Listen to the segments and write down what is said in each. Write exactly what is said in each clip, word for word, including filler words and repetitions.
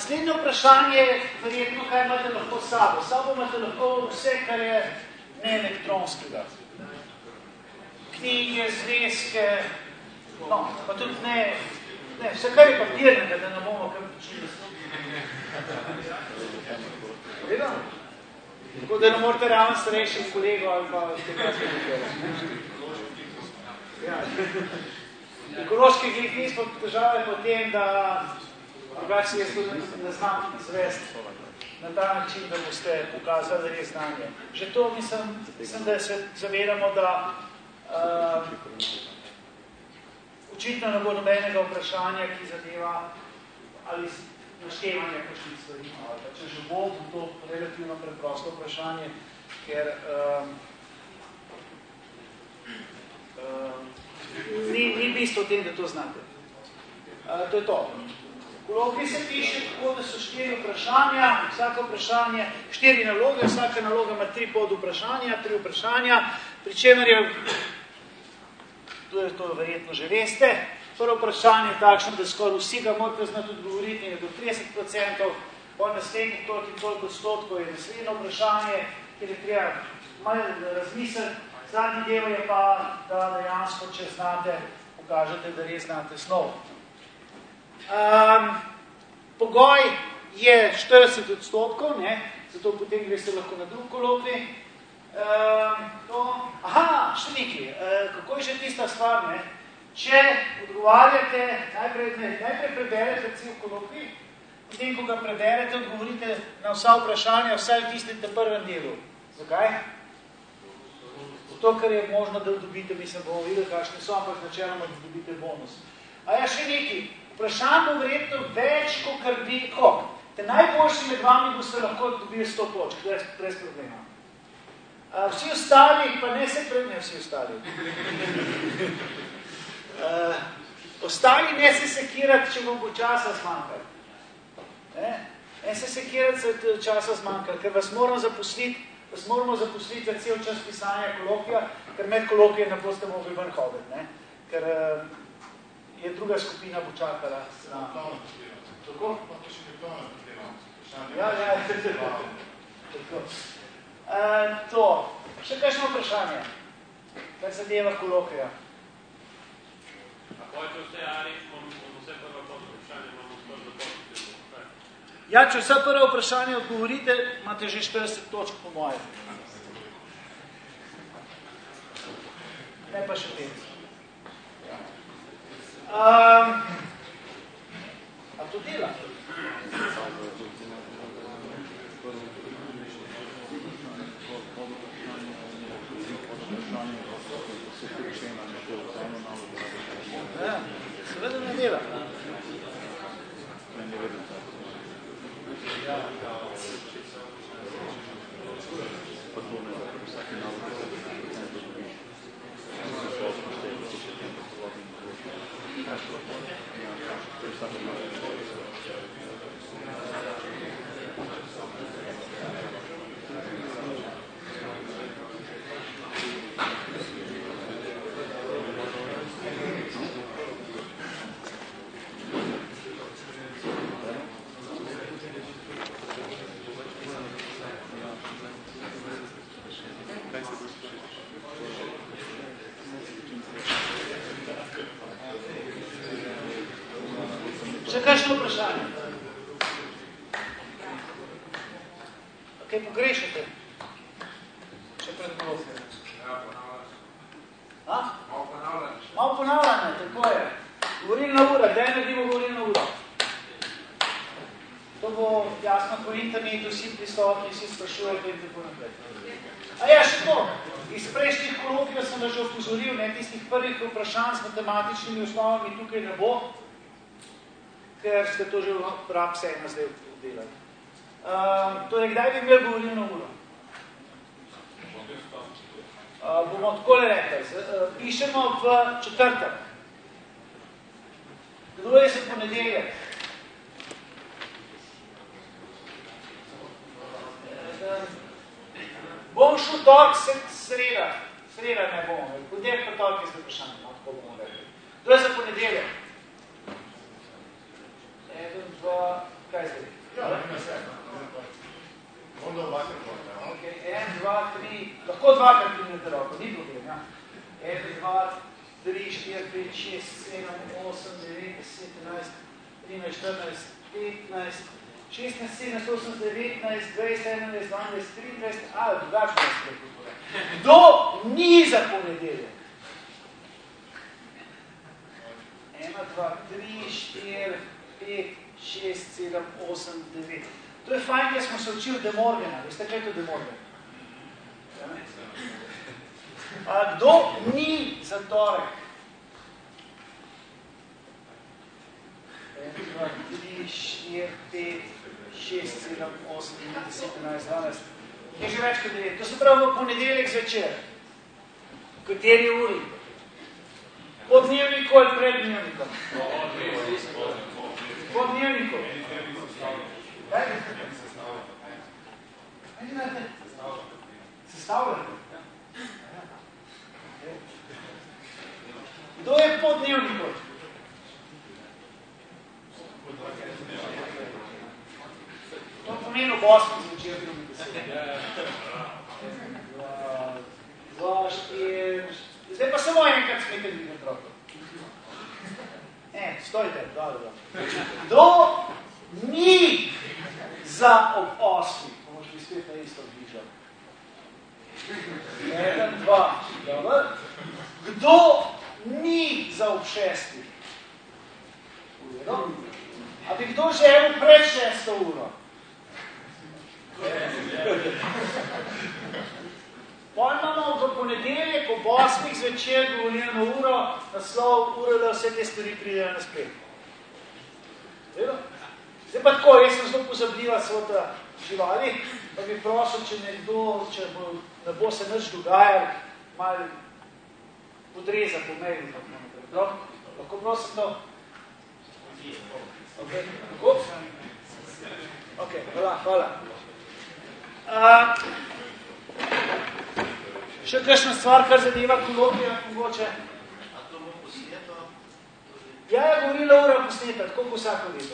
naslednje vprašanje, verjetno, kaj imate lahko s sabo. S sabo imate lahko vse, kar je neelektronskega. Knjige, zvezke, no, pa tudi ne, ne, vse, kar je papirnega, da ne bomo kar počili. Vedno? Tako da ne morate ravno starejših kolegov ali pa tega sprednjega. Ja. Ekološki glih nismo težave po tem, da drugače si jaz tudi ne znam izvesti na ta način, da boste pokazali res znanje. Že to mislim, mislim da se zavedamo, da uh, očitno ne bo nobenega vprašanja, ki zadeva ali naštevanje kakšnih stvari. Če že bo, bo to relativno preprosto vprašanje, ker um, um, Ni, ni bistvo v tem, da to znate. Uh, to je to. Kolokvij se piše tako, da so štiri vprašanja, vsako vprašanje, štiri naloge, vsaka naloga ima tri pod vprašanja, tri vprašanja, pri čemer je, to, je to verjetno že veste, prvo vprašanje je takšno, da skoraj vsi ga morate znati odgovoriti, je do trideset procentov, po naslednjih toliko in toliko odstotkov je naslednje vprašanje, kjer je treba malo razmisliti. Zadnji del je pa, da dejansko, če znate, pokažete, da res znate snov. Um, pogoj je štirideset odstotkov, ne? Zato potem greste lahko na drug kolokvij. Um, to... Aha, še nekaj. Uh, kako je že tista stvar, ne? Če odgovarjate, najprej, ne, najprej preberete cel kolokvij, potem, ko ga preberete, odgovorite na vsa vprašanja, vsaj v tistem prvem delu. Zakaj? To, kar je možno, da dobite, mislim, bomo videli, kakšne so, ampak načeloma, da dobite bonus. A ja, še nekaj. Vprašanj bo verjetno več, kot kar bi, koliko? Te najboljši med vami boste lahko dobili sto točk, brez, brez problema. A, vsi ostali, pa ne se pred, ne vsi ostali. uh, ostali ne se sekirati, če vam bo časa zmanjkati. Ne? ne se sekirati, se časa zmanjkati, ker vas moram zaposliti, vas moramo zaposliti za cel čas pisanja kolokvija, ker med kolokvije ne boste mogli ven hoditi, ne? Ker uh, je druga skupina bo čakala. Tako? Ja, ja. Tako. Uh, to. Še kakšno vprašanje? Kar zadeva kolokvija? Ja, če vse prvo vprašanje odgovorite, imate že štirideset točk po moje. Ne pa še pet. Um, a to dela? Ja, seveda ne dela. Ja. Še kakšno vprašanje? Kaj pogrešate? Še pred govorite. Malo ponavljanje. Malo ponavljanje, tako je. Govorilna ura, daj naredimo govorilna ura. To bo jasno po internetu, vsi prisotni, vsi sprašujete in tako naprej. A ja, še to. Iz prejšnjih kolokvijev sem vas že opozoril, ne, tistih prvih vprašanj s matematičnimi osnovami tukaj ne bo, ker ste to že v praksi ena zdaj delali. Um, torej, kdaj bi imeli govorilno uro? Uh, bomo takole rekli. Uh, pišemo v četrtek. Kdo je se ponedeljek? Bom šel tork sreda. Sreda ne bomo. Ponedeljek pa tork je zdaj vprašanje. Tako bomo rekli. Kdo je se ponedeljek? Eden, dva, kaj zdaj? Ok, en, dva, tri, lahko dvakrat primete roko, ni problem, ja. en, dva, tri, štiri, pet, šest, sedem, osem, devet, deset, enajst, trinajst, štirinajst, petnajst, šestnajst, sedemnajst, osemnajst, devetnajst, dvajset, enaindvajset, dvaindvajset, triindvajset, ali drugačno spet. Kdo ni za ponedeljek? ena, dva, tri, štiri, pet, šest, sedem, osem, devet. To je fajn, ker smo se učili De Morgana. Veste, kaj je to De Morgan? A kdo ni za torek? ena, dva, tri, štiri, pet, šest, sedem, osem, deset, enajst, dvanajst. Je že več kot devet. To se pravi v ponedeljek zvečer. Kateri uri? Po dnevniku ali pred dnevnikom? Po dnevniku. Kaj? Kaj znate? Sestavljate? Kdo je po dnevniku? To pomeni v Bosni zvečer. Dva, štir... Zdaj pa samo enkrat smete dvigniti roko. Ne, stojite, dobro. Kdo ni za ob osmi? Pomoč bi spet na isto bližal. Eden, dva. Dobro. Kdo ni za ob šesti? Uro. A bi kdo želel pred šesto uro? Pol imamo v ponedeljek ob osmih zvečer govorjeno uro, naslov uro, da vse te stvari pridejo na splet. Zdaj pa tako, jaz sem zelo pozabljiva svota živali, pa bi prosil, če nekdo, če bo, ne bo se nič dogajal, malo podreza po mailu. Lahko prosim to? Ok, lahko? Ok, hvala, hvala. Uh, še kakšna stvar, kar zadeva kolokvija, mogoče? A to bo posneto? Ja, je govorila ura posneta, tako bo vsako leto.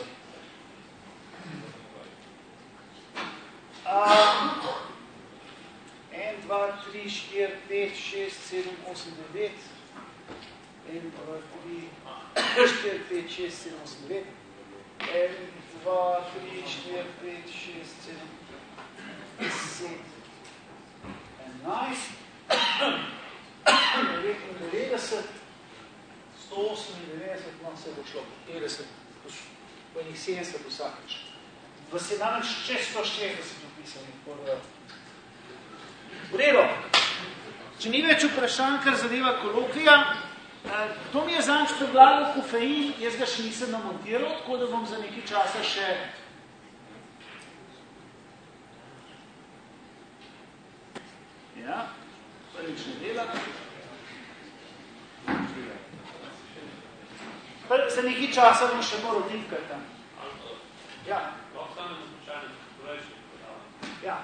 Uh, en, dva, tri, štiri, pet, šest, sedem, osem, devet. En, dva, tri, štiri, pet, šest, sedem, osem, devet. En, dva, tri, štiri, pet, šest, sedem, deset, enajst, devetindevetdeset, sto osemindevetdeset, no, se bo šlo po petdeset, po enih sedemdeset vsakeč. V sedemnaest čez sto šestdeset upisani. V redu. Če ni več vprašanj, kar zadeva kolokvija, to mi je zanč predlagal kofein, jaz ga še nisem namontiral, tako da bom za nekaj časa še ja, prvič ne dela. Za nekaj časa bom še moral tipkati tam. Ja. Ja.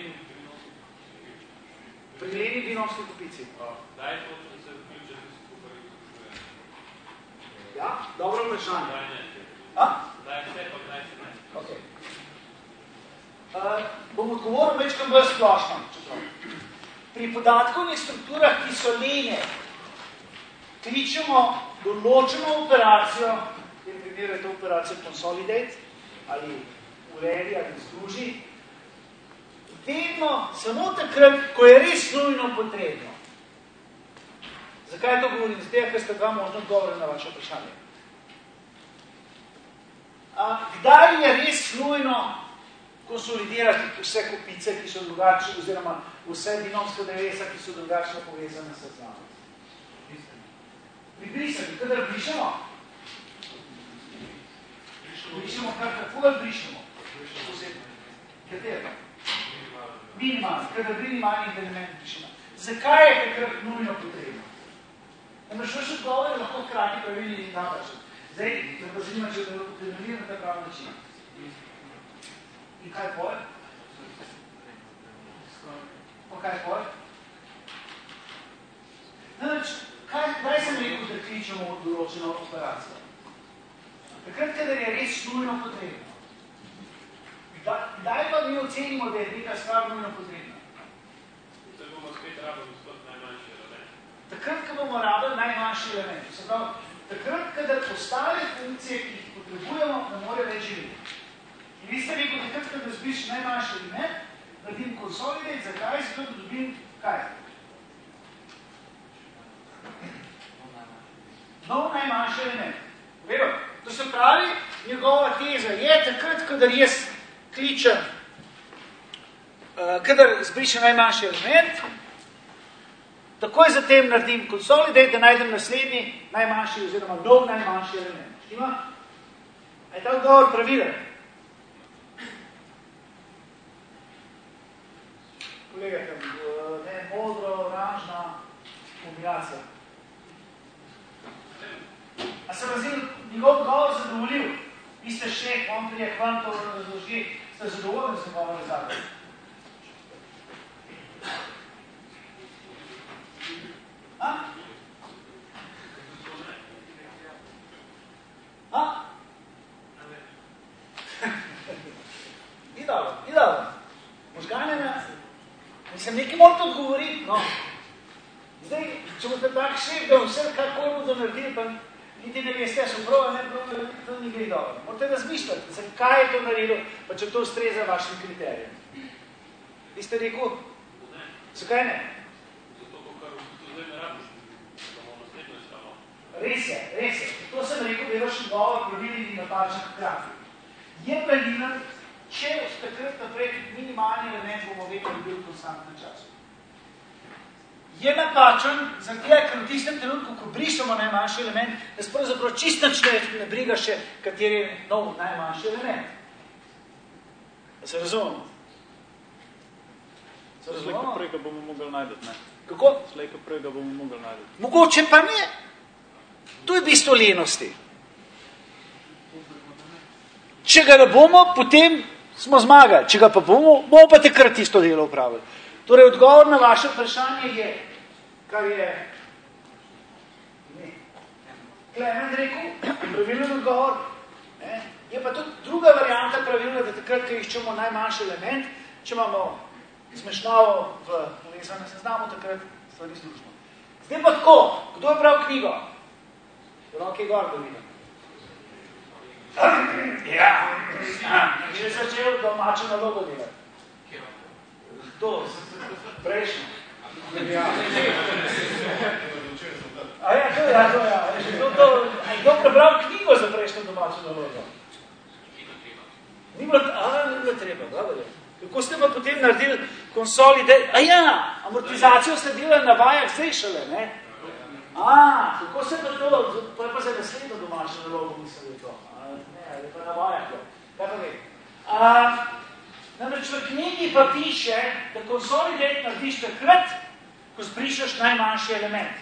Pri Leni Vinovski kupici. Daj to, če se vključe skupaj izkušuje. Ja, dobro vprašanje. Daj ne. A? Daj vse, pa daj se ne. Ok. Uh, bom odgovoril večkrat bolj splošno. Pri podatkovnih strukturah, ki so lene, kličemo določeno operacijo, v tem primeru je to operacija consolidate, ali uredi, ali združi, vedno samo takrat, ko je res nujno potrebno. Zakaj to govorim? Zdaj, ker ste dva možno odgovore na vaše vprašanje. A, kdaj je res nujno konsolidirati vse kopice, ki so drugačne, oziroma vse binomske drevesa, ki so drugačno povezane s znamo? Pri brisanju, kadar brišemo? Brišemo kar tako, ali brišemo? Katero? Minimalno, kadar minimalnih element brišemo. Zakaj je takrat nujno potrebno? Namreč vaš odgovor je lahko hkrati pravilni in napačen. Zdaj, da pa zanima, če da utemeljijo na ta prav način. In kaj poj? Pa kaj poj? Namreč, kaj sem rekel, da kličemo od določeno operacijo? Takrat, kadar je res nujno potrebno. Kdaj pa mi ocenimo, da je neka stvar nujno potrebna? Se bomo spet rabili spod najmanjši element. Takrat, ko bomo rabili najmanjši element. Se pravi, takrat, kadar ostale funkcije, ki jih potrebujemo, ne more več živeti. In vi ste rekel, takrat, kadar zbiš najmanjši element, naredim consolidate, zakaj? Zato da dobim kaj? Nov najmanjši element. Vero, to se pravi, njegova teza je takrat, kadar jaz kličem, uh, kadar zbrišem najmanjši element, takoj zatem naredim consolidate, da najdem naslednji najmanjši oziroma nov najmanjši element. Štima? A je ta odgovor pravilen? Kolega, ne, modro, oranžna kombinacija. A se razil njegov odgovor zadovoljil? Vi ste šeh, on prije kvantov razloži, ste zadovoljni z njegovo rezultat. A? A? Ni dobro, ni dobro. Možgane me, mislim, nekaj morate odgovoriti, no. Zdaj, če boste tak šef, da vse kakoj bodo naredili, pa niti ne veste, so prav, ne prav, to ni gre dobro. Morate razmišljati, zakaj je to naredilo, pa če to ustreza vašim kriterijem. Vi ste rekel? Ne. Zakaj ne? Zato, kar v bistvu zdaj ne rabiš, da bomo naslednjo iskalo. Res je, res je. To sem rekel, da je vaš govor pravilni in napačen hkrati. Je pravilen, če od takrat naprej minimalni element bomo vedeli bil v konstantnem času. Je napačen, zato ker v tistem trenutku, ko brišemo najmanjši element, da se pravzaprav čisto ne briga še, kateri je nov najmanjši element. Da se razumemo? Se razumemo? Slejko prej ga bomo mogli najdeti, ne? Kako? Slejko prej ga bomo mogli najdeti. Mogoče pa ne. To je bistvo lenosti. Če ga ne bomo, potem smo zmagali. Če ga pa bomo, bomo pa takrat isto delo upravili. Torej, odgovor na vaše vprašanje je, kar je ne, Klemen rekel, pravilen odgovor, ne, je pa tudi druga varianta pravilna, da takrat, ko iščemo najmanjši element, če imamo zmešnjavo v povezanem seznamu, takrat stvari združimo. Zdaj pa tako, kdo je bral knjigo? Roke gor, da vidim. Ja, že začel domačo nalogo delati. To, prejšnjo. Ja. A ja, to ja, to ja. To, to, a je kdo prebral knjigo za prejšnjo domačo nalogo? Ni bilo, a, ni bilo treba, dobro. Kako ste pa potem naredili consolidate? A ja, amortizacijo ste delali na vajah zdaj šele, ne? A, kako se pa to, to je pa za naslednjo domačo nalogo, mislim, da je to. A, ne, ali pa na vajah to. Kaj pa ve? A, namreč v knjigi pa piše, da consolidate narediš takrat, ko zbrišeš najmanjši element.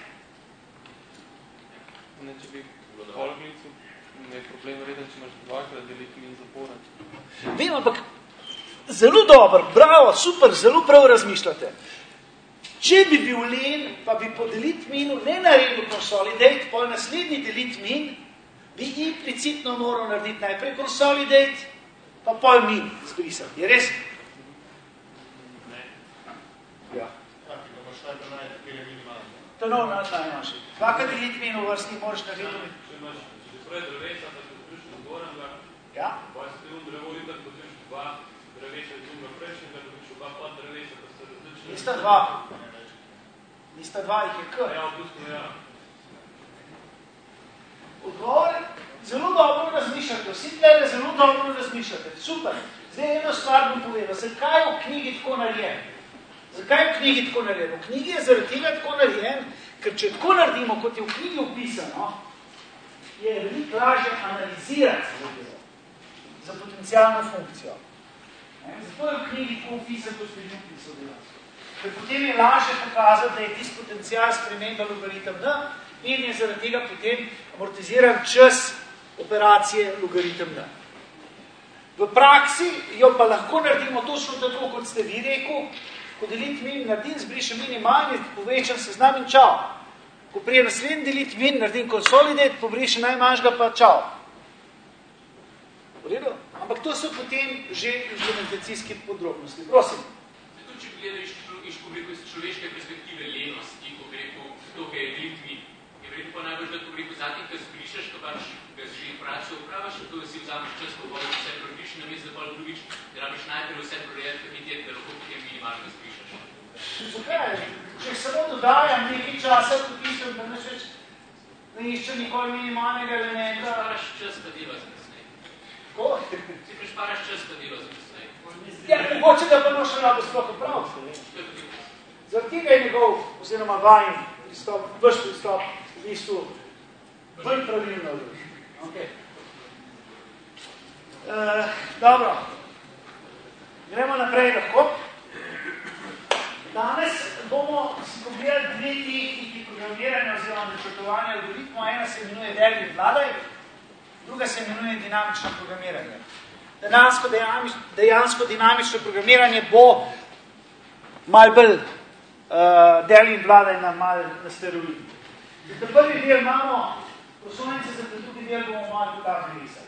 Ne, če bi v polglicu, ne je problem vreden, če imaš dvakrat deliti min zaporen. Vem, ampak zelo dobro, bravo, super, zelo prav razmišljate. Če bi bil len, pa bi po delit minu ne naredil consolidate, pol naslednji delit min, bi implicitno moral narediti najprej consolidate, pa pol min zbrisati. Je res? Ne. Ja. Taki, da boš tako najti, kjer je minimalno. To je nov najmanjši. Dvakrat delit min v vrsti moraš narediti. Če imaš, če že prej drevesa, pa se zbrišno zgorenega, Ja? pa se te un drevo itak, potem še dva drevesa iz unga prejšnjega, dobiš oba pa drevesa, pa se različne... Nista dva. Nista dva, jih je kar. Ja, v bistvu, ja. Odgovor, zelo dobro razmišljate, vsi tlele zelo dobro razmišljate, super. Zdaj eno stvar bom povedal, zakaj je v knjigi tako narejen? Zakaj je v knjigi tako narejen? V knjigi je zaradi tega tako narejen, ker če tako naredimo, kot je v knjigi opisano, je veliko lažje analizirati zadevo za potencialno funkcijo. Ne? Zato je v knjigi tako opisan, kot ste že opisal dejansko. Ker potem je lažje pokazati, da je tisti potencial sprememba logaritem N, in je zaradi tega potem amortiziran čas operacije logaritem N. V praksi jo pa lahko naredimo točno tako, kot ste vi rekel, ko delit min naredim, zbrišem minimalni, povečam seznam in čau. Ko prije naslednji delit min naredim consolidate, pobrišem najmanjšega pa čau. Vredo? Ampak to so potem že implementacijske podrobnosti. Prosim. Tudi, če gledaš iz, iz človeške perspektive lenosti, ko rekel, to, kaj je Litvi, je vredo pa najbolj, da ko rekel, zatim, ko zbrišeš, ko pač ga že pravice upravaš, to si vzameš čas, ko bodo vse prodiš, na mesto pa drugič, da rabiš najprej vse projekt, kapitet, da lahko potem minimalno zbrišeš. Zakaj? Če samo dodajam nekaj časa, ko pisem, da ne več ne išče nikoli minimalnega elementa. Prešparaš čas, pa dela za kasnej. Ko? Si prešparaš čas, pa dela za kasnej. Ja, mogoče ga pa noš rado sploh oprav. Zaradi tega je njegov, oziroma vajn pristop, vaš pristop, v bistvu bolj pravilno. Okay. Uh, dobro. Gremo naprej lahko. Danes bomo si pogledali dve tehniki programiranja oziroma načrtovanja algoritmov. Ena se imenuje Delhi in vladaj, druga se imenuje dinamično programiranje. Dejansko, dejansko dinamično programiranje bo malo bolj uh, Delhi in vladaj na malo na steroidi. Za prvi del imamo prosojnice, za drugi del bomo malo pokazali risati.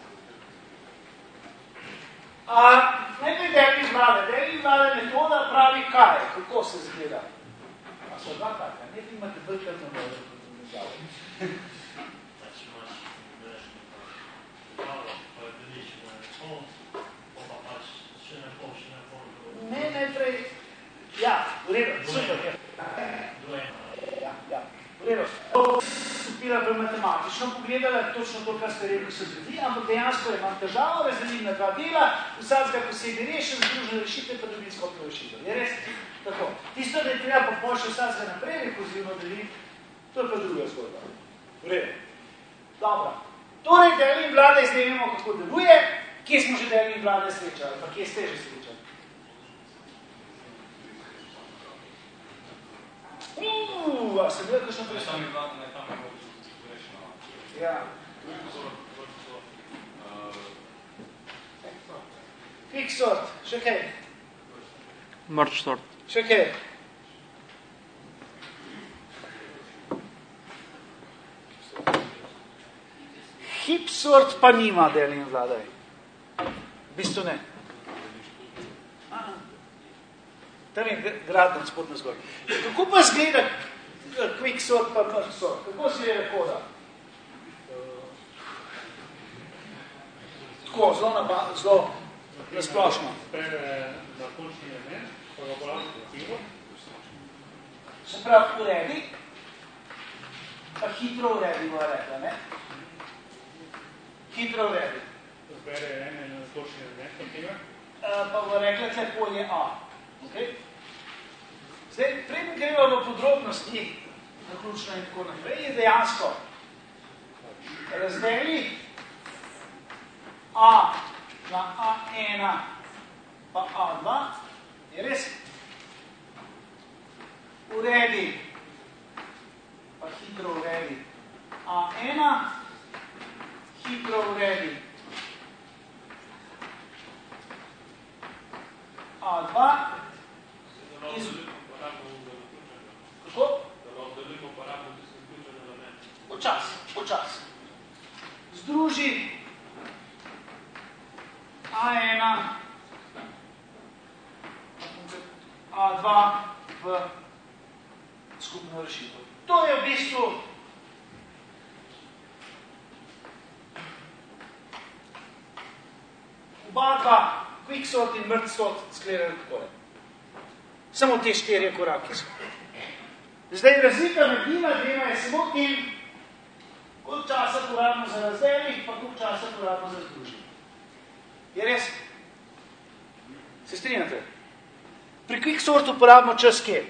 Najprej Delhi in vladaj. Delhi in vladaj metoda pravi kaj, kako se zgleda. A so dva taka, ne ti imate bolj krno vodo, kot sem izjavil. Znači imaš vrešno pravo, pa je deliš na pol, pa pa pač še ne pol, še ne pol. Ne, najprej, ja, v redu, super. Ja, ja, v redu. Stopila pa matematično pogledala, točno to, kar ste rekel, se zgodi, ampak dejansko imam težavo, razdelim na dva dela, vsakega posebej rešen, združene rešitve, pa dobim skopno rešitev. Je res tako. Tisto, da je treba pa pol še vsakega naprej rekozivno delim, to je pa druga zgodba. V redu. Dobro. Torej, Delhi in vladaj zdaj vemo, kako deluje. Kje smo že Delhi in vladaj srečali? Pa kje ste že srečali? Uuu, a sem bil kakšno predstavljeno? Ne, tam je tam je mogoče rešeno. Ja. Quicksort, še kaj? Merge sort. Še kaj? Hipsort pa nima Delhi in vladaj. V bistvu ne. Aha. Tam je gradno spodno zgor. Kako pa zgleda quicksort pa merge sort? Kako si je koda? Tako, zelo na, zelo na splošno. Pere na končni element, pa ga bolj pivo. Se pravi, uredi, pa hitro uredi, bo rekla, ne? Hitro uredi. Pere ene na končni element, pa pivo. Pa bo rekla, tle polje A. Okay? Zdaj, preden gremo v podrobnosti, zaključno in tako naprej, je dejansko razdeli A na A ena pa A dva, je res? Uredi, pa hitro uredi A ena, hitro uredi A dva, iz... Kako? Počas, počas. Združi A ena, A dva v skupno rešitev. To je v bistvu oba dva quicksort in merge sort skledajo takole. Samo te štirje korake so. Zdaj, razlika med njima dvema je samo tem, koliko časa porabimo za razdelih, pa koliko časa porabimo za združiti. Je res? Se strinjate? Pri quicksortu porabimo čas kje?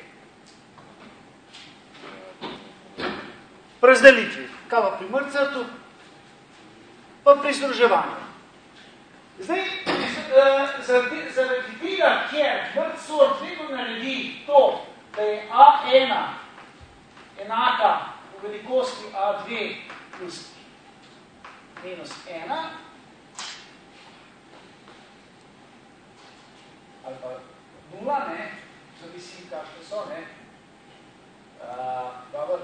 Pri razdelitvi. Kaj pa pri merge sortu? Pa pri združevanju. Zdaj, zaradi, zaradi tega, ker merge sort vedno naredi to, da je A ena enaka v velikosti A dve plus minus ena, ali pa nula, ne, zavisi, kakšne so, ne. Uh, dobro.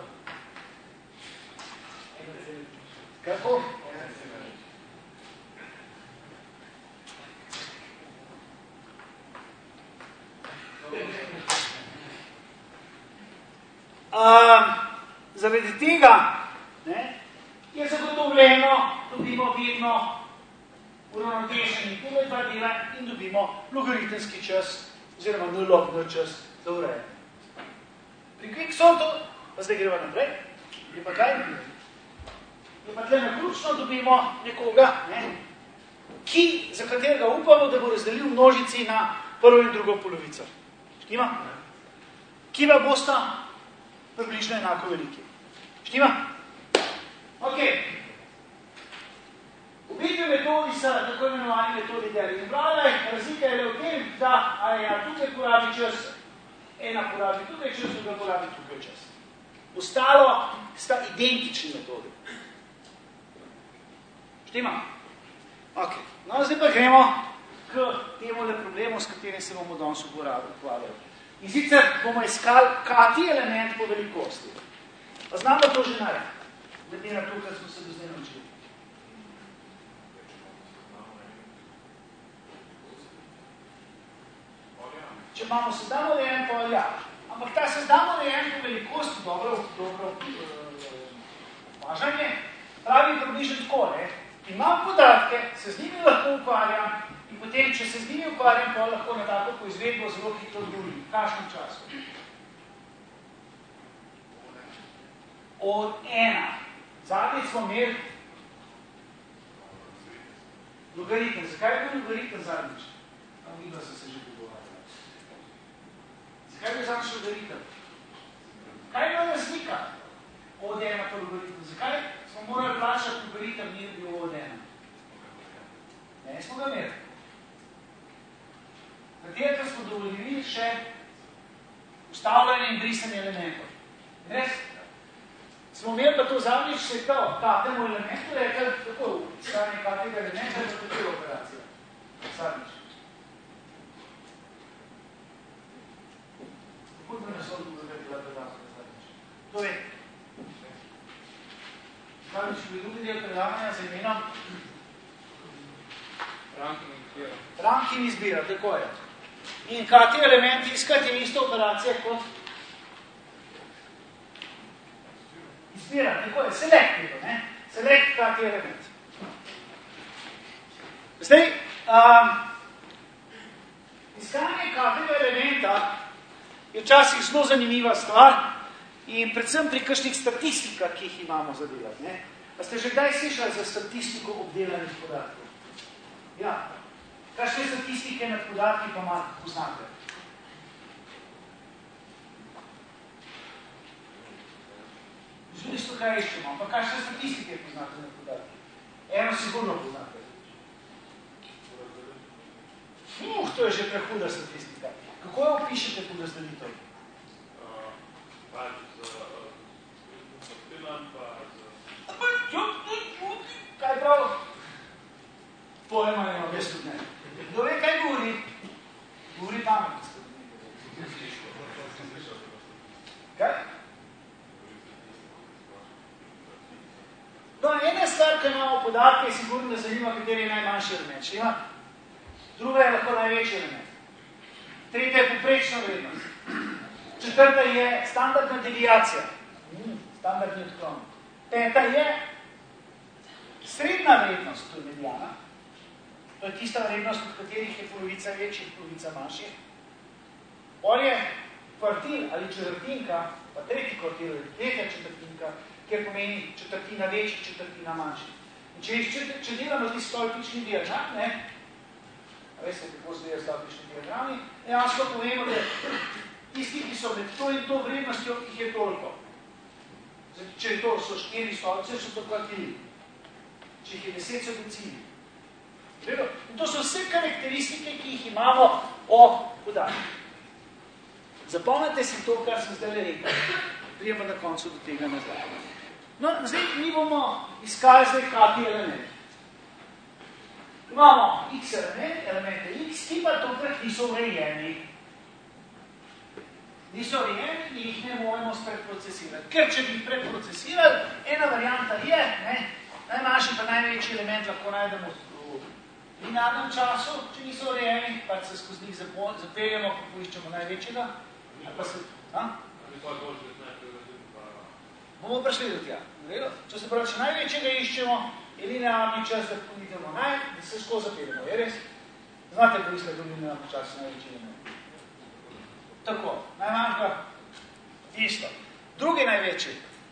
Kako? tega ne, je zagotovljeno, dobimo vedno uravnoteženi tega dva dela in dobimo logaritemski čas oziroma nulobno čas za urejanje. Pri quicksortu, pa zdaj greva naprej, je pa kaj? Je pa tle naključno dobimo nekoga, ne, ki, za katerega upamo, da bo razdelil množici na prvo in drugo polovico. Štima? Ki pa bosta približno enako veliki. Štima? Ok. V bitvi metodi so tako imenovani metodi deli. In pravda, razlika je le v tem, da ali ja, tukaj porabi čas, ena porabi tukaj čas, druga porabi tukaj čas. Ostalo sta identični metodi. Štima? Ok. No, zdaj pa gremo k temu problemu, s katerim se bomo danes ukvarjali. In sicer bomo iskali, kateri element po velikosti. Pa znam, da to že narediti. Glede na to, kar smo se do zdaj naučili. Če imamo sezdano rejen, pa ja. Ampak ta sezdano rejen po velikosti, dobro, dobro opažanje, pravi približno tako, ne? Imam podatke, se z njimi lahko ukvarjam in potem, če se z njimi ukvarjam, pa lahko na tako poizvedbo zelo hitro odgovorim. V kakšnem času? Od ena. Zadnjič smo imeli logaritem. Zakaj je bil logaritem zadnjič? Tam videla sem se že pogovarjala. Zakaj je bil zadnjič logaritem? Kaj je bila razlika od ena pa logaritem? Zakaj smo morali plačati logaritem, ni bil od ena? Ne smo ga imeli. Katero smo dovoljili še ustavljanje in brisanje elementov. Res? Smo imeli pa to zadnjič še to, katemu elementu, rekli, tako, stanje katega elementa je pa tako operacija. Zadnjič. Kako bi nas odgovorili bila predavanja zadnjič? To je. Zadnjič bi drugi del predavanja z imenom Rankin izbira. Rankin izbira, tako je. In kateri elementi iskati je ista operacija kot izbira, tako je, selektivo, ne? Selekt kateri element. Zdaj, um, iskanje katerega elementa je včasih zelo zanimiva stvar in predvsem pri kakšnih statistikah, ki jih imamo za delati, ne? A ste že kdaj slišali za statistiko obdelanih podatkov? Ja. Kakšne statistike nad podatki pa malo poznate? Zudi so kaj iščemo, ampak kakšne statistike poznate nad podatki? Eno sigurno poznate. Uh, to je že prehuda statistika. Kako jo opišete pod razdelitev? Pač z odpilam, pa z... Kaj prav? Pojma nema, veš tudi ne. Kdo ve, kaj govori? Govori pamet. Kaj? No, ena stvar, ki imamo podatke, je sigurno, da zanima, kateri je najmanjši element. Štima? Druga je lahko največji element. Tretja je poprečna vrednost. Četrta je standardna deviacija. Standardni odklon. Peta je srednja vrednost, to je mediana. To je tista vrednost, od katerih je polovica večjih, polovica manjših. Pol je kvartil ali četrtinka, pa tretji kvartil ali tretja četrtinka, kjer pomeni četrtina večjih, četrtina manjših. In če, če, če delamo ti stolpični diagram, ne, a veste, kako se delajo stolpični diagrami, dejansko povemo, da tisti, ki so med to in to vrednostjo, jih je toliko. Zdaj, če to so štiri stolpice, so to kvartili. Če jih je deset, so decili. In to so vse karakteristike, ki jih imamo o podatkih. Zapomnite si to, kar sem zdaj rekel. Prijemo na koncu do tega nazaj. No, zdaj mi bomo iskali zdaj kateri element. Imamo x element, elemente x, ki pa tokrat niso urejeni. Niso urejeni in jih ne moremo spredprocesirati. Ker če bi jih predprocesirali, ena varianta je, ne, najmanjši pa največji element lahko najdemo v linearnem času, če niso urejeni, pa se skozi njih zapeljamo, ko poiščemo največjega. Ali pa se, a? Ali pa bolj, da najprej različno pa... bomo prišli do tja. Če se pravi, če največjega iščemo, je linearni čas, da idemo naj, da se skozi zapeljemo, je res? Znate, ko izgleda linearni čas največji element? Tako, najmanjka, isto. Drugi največji.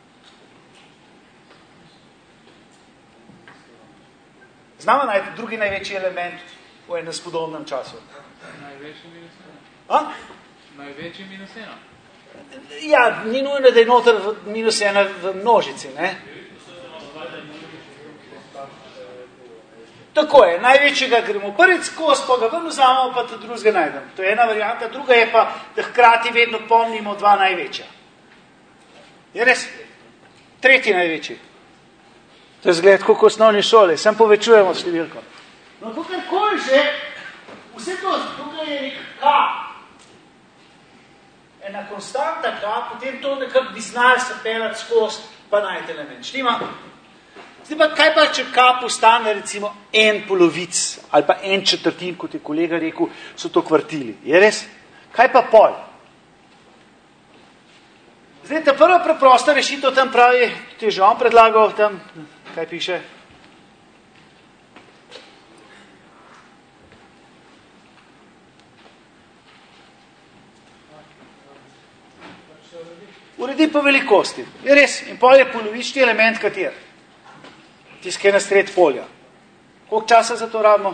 Znamo najti drugi največji element v enem spodobnem času? Največji minus ena. A? Največji minus ena. Ja, ni nujno, da je noter minus ena v množici, ne? Tako je, največjega gremo prvič skozi, pa ga ven vzamemo, pa tudi drugega najdemo. To je ena varianta, druga je pa, da hkrati vedno pomnimo dva največja. Je res? Tretji največji. To je zgled kot v osnovni šoli, sem povečujemo številko. No, kakorkoli že, vse to, tukaj je nek K, ena konstanta K, potem to nekako bi znali se pelati skozi, pa najti element. Štima? Zdaj pa, kaj pa, če K postane recimo en polovic, ali pa en četrtin, kot je kolega rekel, so to kvartili. Je res? Kaj pa pol? Zdaj, ta prva preprosta rešitev tam pravi, ti je že on predlagal tam, kaj piše? Uredi po velikosti. Je res. In pol je polovični element kater? Tiskaj na sred polja. Koliko časa za to rabimo?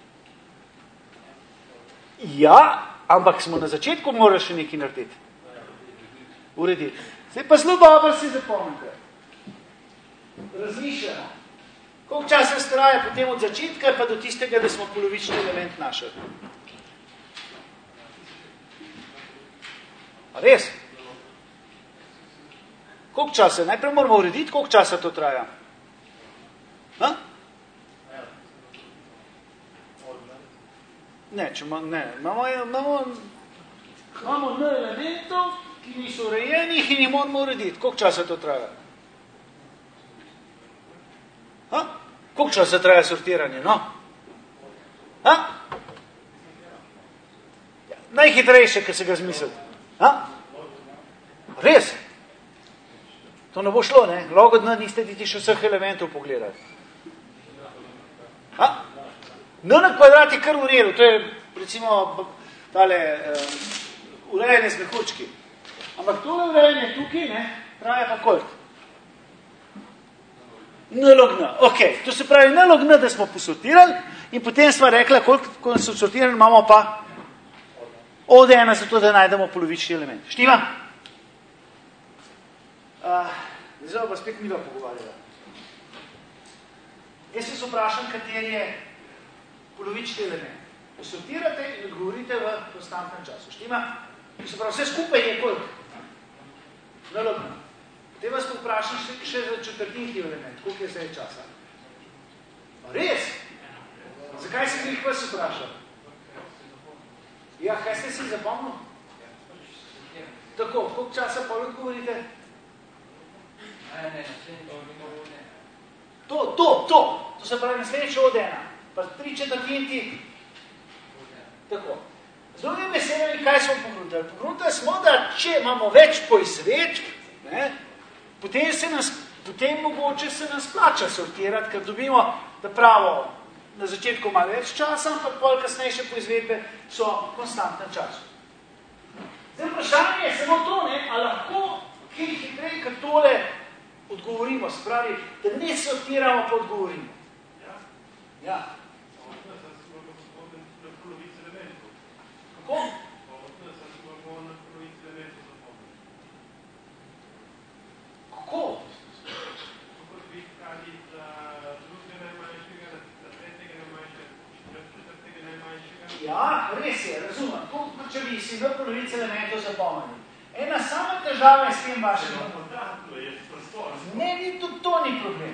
Ja, ampak smo na začetku morali še nekaj narediti. Urediti. Zdaj pa zelo dobro si zapomnite. Razmišljamo. Koliko časa traja potem od začetka pa do tistega, da smo polovični element našli? A res? Koliko časa? Najprej moramo urediti, koliko časa to traja? Ha? Ne, če ima, ne. Imamo, imamo, imamo n elementov, ki niso urejenih in jih moramo urediti. Koliko časa to traja? Ha? Koliko časa traja sortiranje, no? Ha? Ja, najhitrejše, kar se ga zmisliti. Ha? Res? To ne bo šlo, ne? Logo dna niste niti še vseh elementov pogledali. Ha? N na kvadrat je kar v redu, to je recimo tale um, urejanje z mehurčki. Ampak tole urejanje tukaj, ne, traja pa koliko? N log N. Ok, to se pravi N log N, da smo posortirali in potem smo rekli, koliko so sortirali, imamo pa od ena, zato da najdemo polovični element. Štima? Uh, zdaj pa spet mi ga pogovarjala. Jaz se vprašam, kateri je polovični element. Posortirate in odgovorite v konstantnem času. Štima? Se pravi, vse skupaj je koliko? N log N. Potem vas vprašam še, še za četrtinki element. Koliko je zdaj časa? Pa res? Zakaj se jih vas vprašal? Ja, kaj ste si zapomnil? Tako, koliko časa pa odgovorite? To, to, to. To se pravi naslednjič od ena. Pa tri četrtinki. Tako. Z drugim besedami, kaj smo pogruntali? Pogruntali smo, da če imamo več poizvedb, ne, potem, se nas, potem mogoče se nas plača sortirati, ker dobimo, da pravo na začetku malo več časa, ampak pol kasnejše poizvedbe so v konstantnem času. Zdaj vprašanje je samo to, ne, a lahko kaj hitrej, ker tole odgovorimo, se pravi, da ne sortiramo, pa odgovorimo. Ja. Kako? Kako? Ja, res je, razumem. Kako, če bi si v polovici elementov zapomnili. Ena sama težava je s tem vašim. Ne, ni tudi to ni problem.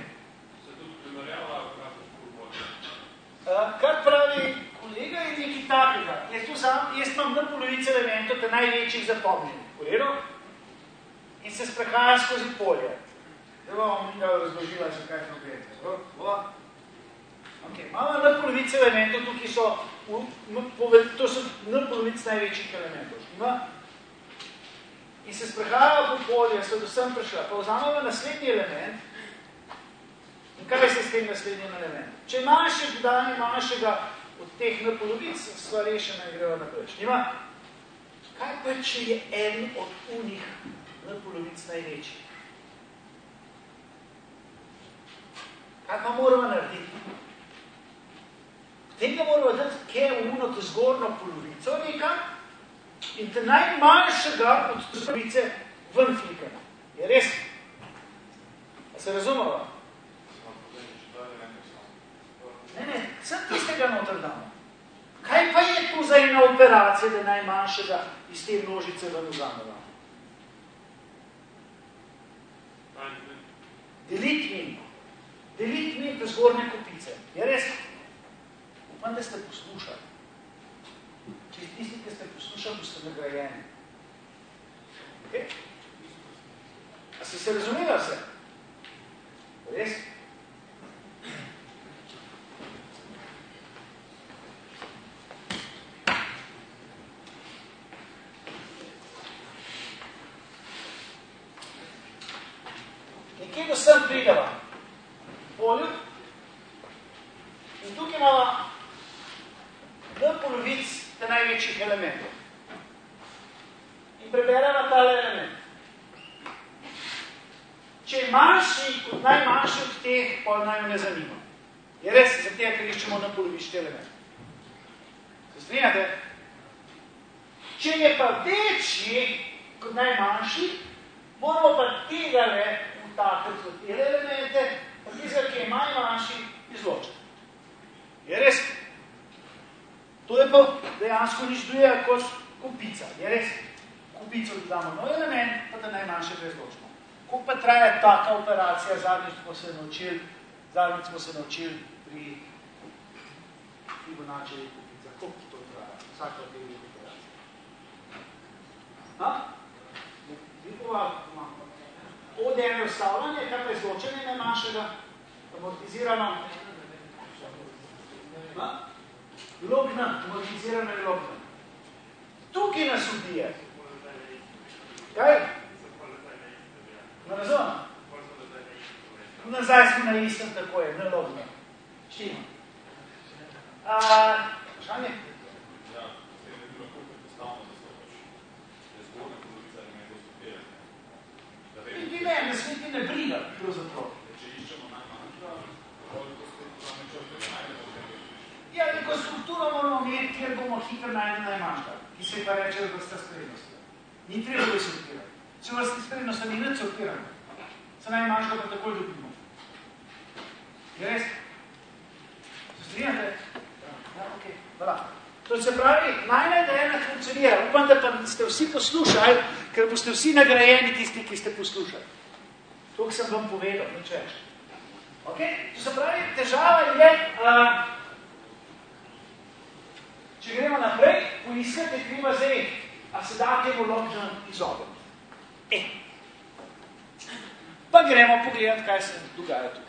Uh, kar pravi kolega je nekaj takega. Jaz, sam, jaz imam na polovici elementov te največjih zapomnjenih. Kolega? In se sprehajam skozi polje. Zdaj bomo mi razložila, še kaj smo gledali. Okay. Imamo na polovici elementov, tukaj so, v, to so na polovici največjih elementov. Ima? in se sprehajajo po polju, so do sem prišla, pa vzamemo naslednji element. In kaj se s tem naslednjim elementom? Če imaš še dodanje manjšega od teh na polovic, sva rešena in greva naprej. Nima? Kaj pa, če je en od unih na polovic največji? Kaj pa moramo narediti? Potem ga moramo dati, kje je uno to zgornjo polovico nekaj in te najmanjšega od te polovice ven flikamo. Je res? A se razumemo? Ne, ne, sem tistega noter damo. Kaj pa je tu za ena operacija, da najmanjšega iz te množice ven vzamemo? Deliti min. Deliti min te zgornje kopice. Je res? Upam, da ste poslušali. Če tisti, ki ste poslušali, boste nagrajeni. Okay? A ste se razumeli vse? Res? Nekje do sem pridava polju in tukaj imamo do polovic te največjih elementov. In preberemo tale element. Če je manjši kot najmanjši od teh, pa naj me ne zanima. Je res, za tega, ker iščemo na polovični element. Se strinjate? Če je pa večji kot najmanjši, moramo pa tega le vtakati v te elemente, pa tistega, ki je najmanjši, izločiti. Je res? To je pa dejansko nič drugega kot kupica. Je res? Kupico dodamo nov element, pa da najmanjšega izločimo. Kako pa traja taka operacija, zadnjič smo se naučili, zadnjič smo se naučili pri Fibonaccijevi kupica. Kako to traja? Vsaka od teh operacij. Ha? Vipova imamo. Od eno vstavljanje, kaj pa je izločenje najmanjšega, amortizirano. Ha? Logna, amortizirano je logna. Tukaj nas ubije. Kaj? Ne razumem? Nazaj smo na istem, tako je, ne logno. Štimo. Vprašanje? Ja, s tem je bilo lahko predpostavno, da so pač je zgornja polovica elementov stopirati. In ti ne, da smo ti ne briga, pravzaprav. Če iščemo najmanjša, koliko spet vzame črte, da najdemo nekaj. Ja, neko strukturo moramo imeti, kjer bomo hitro najde najmanjša, ki se pa reče vrsta sprednosti. Ni treba da sortirati. Če vrsti sprednosti ni nič sortiramo, se najmanjša pa takoj dobimo. Je res? Se strinjate? Ja, ok. Hvala. To se pravi, najnajde ena funkcionira. Upam, da pa ste vsi poslušali, ker boste vsi nagrajeni tisti, ki ste poslušali. To, ki sem vam povedal, nič več. Ok? To se pravi, težava je, uh, če gremo naprej, poiskati treba zdaj, a se da temu logično izobiti. E. Pa gremo pogledati, kaj se dogaja tukaj.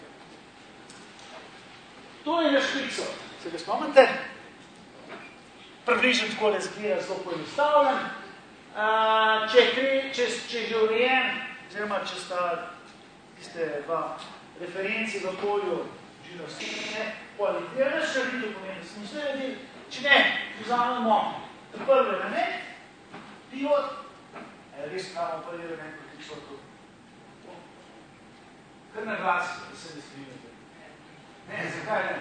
To je naš špico. Se ga spomnite? Približno tako le zgleda zelo poenostavljen. Če, če, če je že urejen, oziroma če sta tiste dva referenci v polju žirostine, polje treba naš šarito pomeni, da smo vse redili. Če ne, vzamemo prvi element, pivot, res imamo prvi element, kot so to. Kar na glas, da se ne strinjate. Ne, zakaj ne?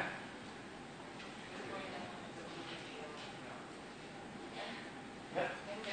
Ja.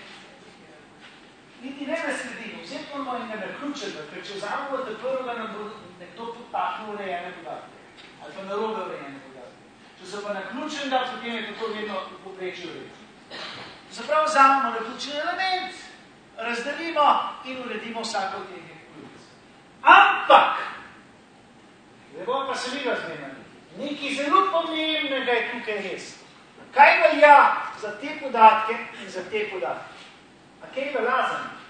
Niti ne na sredini, vzeti moramo in ne naključiti, ker če vzamemo te prvega, nam bo nekdo potaknil urejene podatke. Ali pa narobe urejene podatke. Če se pa naključen, da potem je tako vedno v povprečju ureči. Zaprav vzamemo naključen element, razdelimo in uredimo vsako od teh polovic. Ampak, zdaj pa se mi razmenjali, nekaj zelo pomembnega je tukaj res. Kaj velja za te podatke in za te podatke? A kaj velja za njih?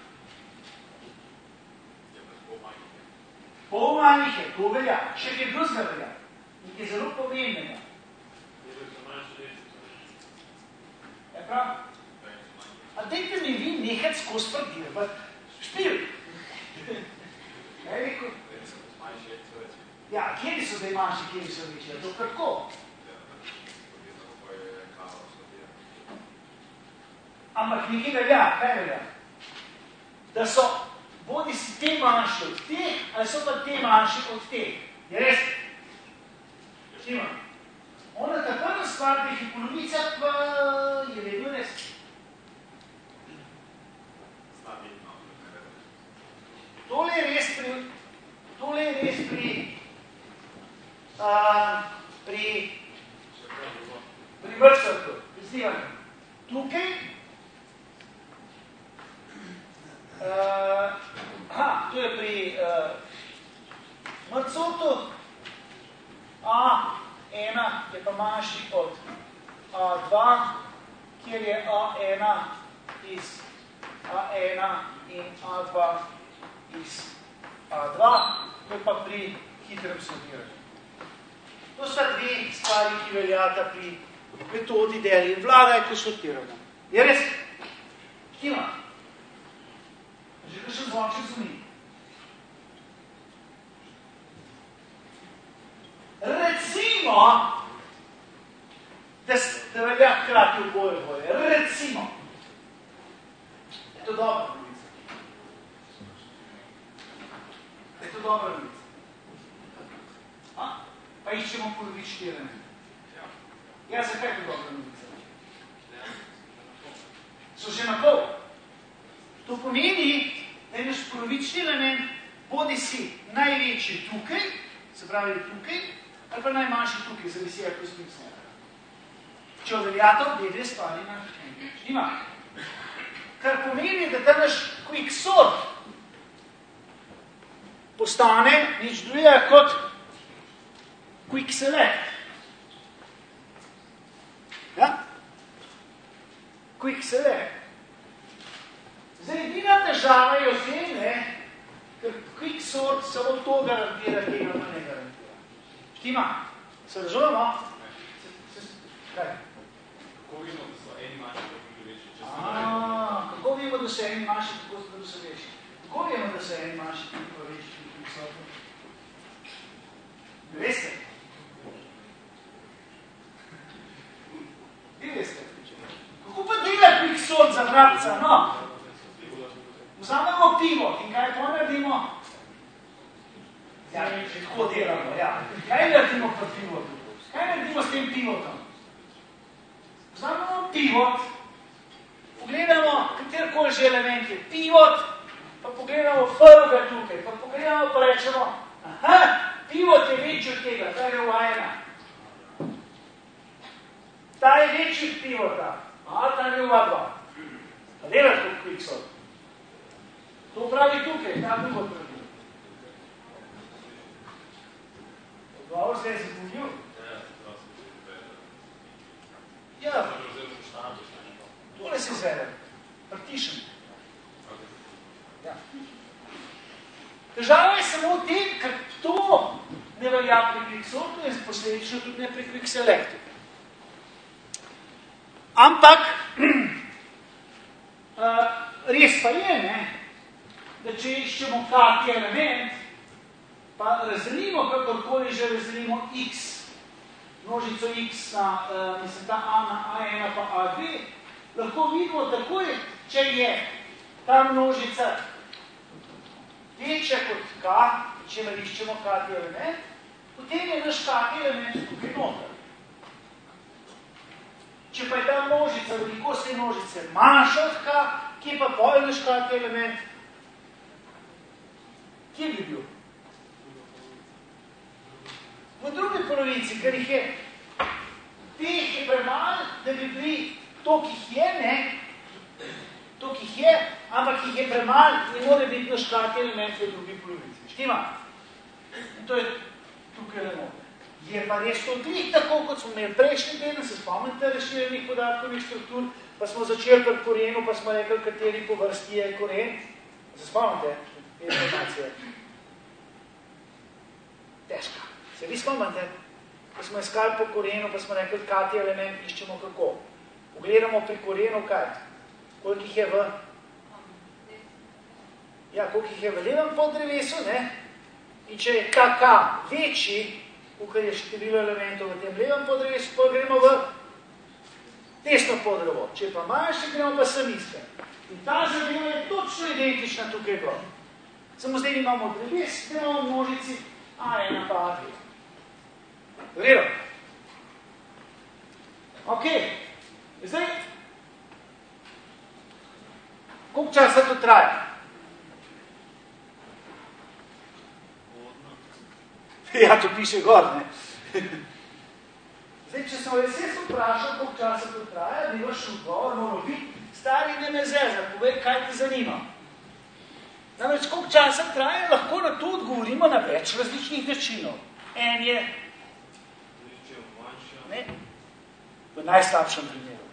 Pol manjih je, to velja. Še kaj drugega velja. Nekaj zelo pomembnega. Je prav? A dejte mi vi nekaj skozi pregirbati špil. Ja, kjeri so zdaj manjši, kjeri so večji? To kako? Ampak nekaj velja, kaj velja? Da so bodi si te manjši od teh, ali so pa te manjši od teh. Je res? Štima. Ona ta prva stvar, da jih je polovica, pa je vedno res. Tole je res pri, tole je res pri, uh, pri, pri vrstvrtu, pri snivanju. Tukaj, uh, aha, to je pri uh, mrcotu, A ena je pa manjši od A dva, kjer je A ena iz A ena in A dva iz A dva, to je pa pri hitrem sortiranju. To sta dve stvari, ki veljata pri metodi deli in vladaj, ko sortiramo. Je res? Štima? Že kakšen zvonček zvoni? Recimo, da, da velja hkrati oboje boje. Recimo. Je to dobra novica? Je to dobra novica? A? Pa iščemo polovični element. Ja, zakaj je to dobra novica? So že na pol. To pomeni, da je naš polovični element bodi si največji tukaj, se pravi tukaj, ali pa najmanjši tukaj, zavisi, ako smo vse. Če odveljata obe dve stvari na ima. Kar pomeni, da ta naš quicksort postane nič drugega kot quick select. Ja? Quick select. Zdaj, edina težava je v tem, ne, ker quicksort samo to garantira, tega pa ne garantira. Štima, se razumemo? Kaj? Kako vemo, da so eni manjši, kako drugi večji? Aaaa, kako vemo, da so eni manjši, kako drugi so večji? Kako vemo, da so eni manjši, kako večji, kako so večji? Ne veste? Vi veste? Kako pa dela quicksort za vrabca, no? Vzamemo pivo in kaj to naredimo? Ja, že tako delamo, ja. Kaj naredimo pa pivotu? Kaj naredimo s tem pivotom? Vzamemo pivot, pogledamo, katerkoli že element je pivot, pa pogledamo frga tukaj, pa pogledamo, pa rečemo, aha, pivot je večji od tega, ta je v A ena. Ta je večji od pivota, a ta je v A dva. Pa delaš kot quicksort. To pravi tukaj, ta drugo pravi. Odgovor se je zapomnil? Ja. Tole se izvedem. Partition. Ja. Težava je samo v tem, ker to ne velja pri quicksortu in posledično tudi ne pri quick selectu. Ampak, uh, res pa je, ne, da če iščemo kaki element, pa razdelimo, kakorkoli že razdelimo x, množico x na, uh, mislim, ta a na a ena pa a dve, lahko vidimo takoj, če je ta množica večja kot k, če iščemo kaki element, potem je naš kaki element tukaj noter. Če pa je ta množica, velikost te množice manjša od k, kje pa pol naš kaki element? Kje bi bil? V drugi polovici, ker jih je, teh je premalo, da bi bili to, ki jih je, ne, to, ki jih je, ampak jih je premalo, ne more biti naš kaki element v drugi polovici. Štima? In to je tukaj le more. Je pa res to glih tako, kot smo imeli prejšnji teden, se spomnite razširjenih podatkovnih struktur, pa smo začeli pri korenu, pa smo rekli, kateri po vrsti je koren. Se spomnite te informacije? Težka. Se vi spomnite? Ko smo iskali po korenu, pa smo rekli, kati element iščemo kako. Pogledamo pri korenu kaj? Koliko jih je v? ja, koliko jih je v levem poddrevesu, ne? In če je K K večji, koliko je število elementov v tem levem poddrevesu, pa gremo v desno poddrevo. Če pa manjši, gremo pa sem iste. In ta zadeva je točno identična tukaj gor. Samo zdaj imamo dreves, zdaj imamo množici A ena pa A dve. Vredo. Ok. Zdaj, koliko časa to traja? Ja, to piše gor, ne? Zdaj, če sem res jaz vprašal, koliko časa to traja, da imaš odgovor, moramo biti, stari ne me zezna, povej, kaj ti zanima. Namreč, koliko časa traja, lahko na to odgovorimo na več različnih načinov. En je, ne, v najslabšem primeru.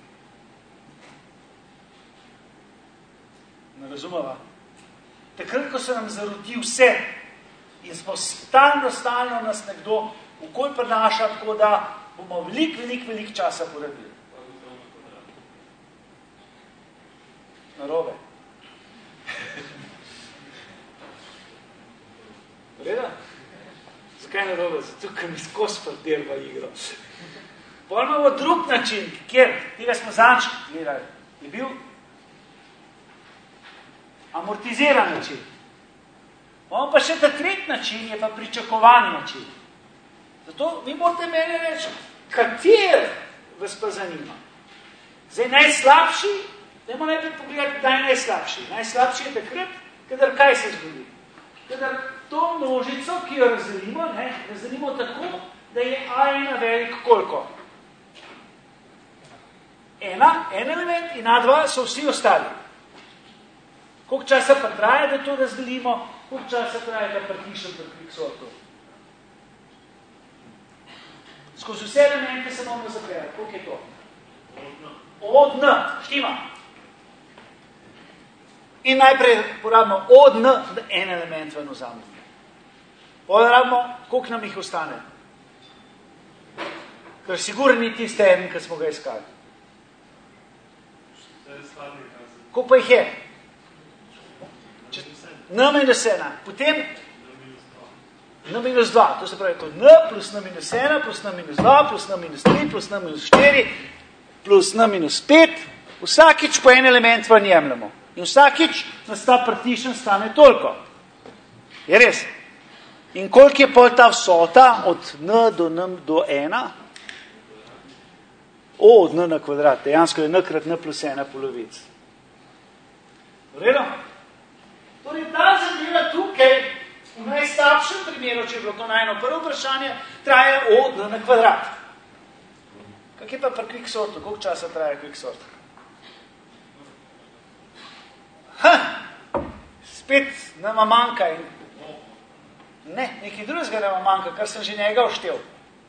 Ne razumeva? Takrat, ko se nam zarodi vse, in smo stalno, stalno nas nekdo okolj prenaša, tako da bomo velik, velik, velik časa porabili. Narobe. Vreda? Zakaj narobe? Zato, ker mi skozi parterva igro. Pol imamo drug način, kjer, tega smo zanč gledali, je bil amortiziran način. On pa še ta tretji način je pa pričakovani način. Zato vi morate meni reči, kater vas pa zanima. Zdaj najslabši, dajmo najprej pogledati, da je najslabši. Najslabši je takrat, kadar kaj se zgodi. Kadar to množico, ki jo razdelimo, ne, razdelimo tako, da je A ena velik koliko? Ena, en element in A dva so vsi ostali. Koliko časa pa traja, da to razdelimo? Koliko časa traja, da partišem pri kliksortu? Skozi vse elemente se moramo zapreti. Koliko je to? Od N. Štima. In najprej porabimo od N, da en element ven vzamemo. Porabimo, koliko nam jih ostane? Ker sigurno ni tiste en, ki smo ga iskali. Koliko pa jih je? N minus ena. Potem N minus dva. To se pravi, to N plus N minus ena, plus N minus dva, plus N minus tri, plus N minus štiri, plus N minus pet. Vsakič po en element ven jemljamo. In vsakič nas ta partition stane toliko. Je res? In koliko je pol ta vsota od N do N do ena? O, od N na kvadrat. Dejansko je N krat N plus ena polovic. Vredo? Torej, ta zadeva tukaj, v najslabšem primeru, če je bilo to najno prvo vprašanje, traja od N na kvadrat. Kak je pa pri quicksortu? Koliko časa traja quicksort? Ha! Spet nama manjka in... Ne, nekaj drugega nama manjka, kar sem že njega oštel.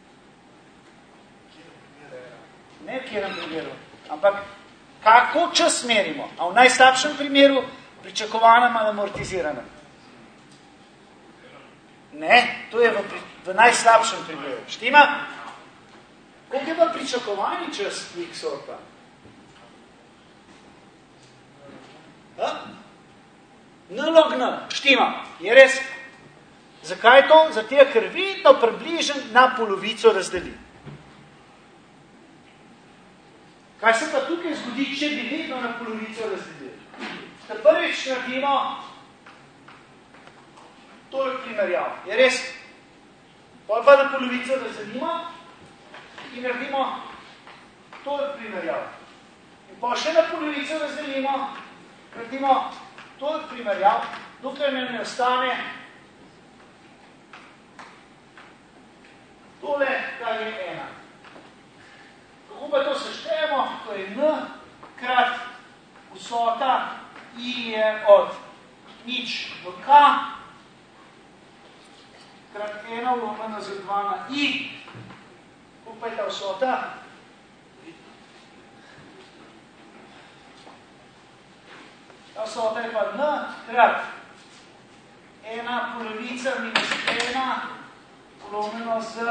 Ne v kjerem primeru. Ampak, kako čas merimo? A v najslabšem primeru pričakovanem ali amortiziranem? Ne, to je v, v najslabšem primeru. Štima? Koliko je pa pričakovani čas quicksorta? N log N. Štima. Je res? Zakaj to? Zato, ker vedno približen na polovico razdeli. Kaj se pa tukaj zgodi, če bi vedno na polovico razdelili? Da prvič naredimo toliko primerjav. Je res? Pol pa na polovico razdelimo in naredimo toliko primerjav. In pa še na polovico razdelimo, naredimo toliko primerjav, dokaj nam ne ostane tole, kar je ena. Kako pa to seštejemo? To je N krat vsota I je od nič do K krat ena vlomljena z dva na I. Kako pa je ta vsota? Ta vsota je pa N krat ena polovica minus ena vlomljeno z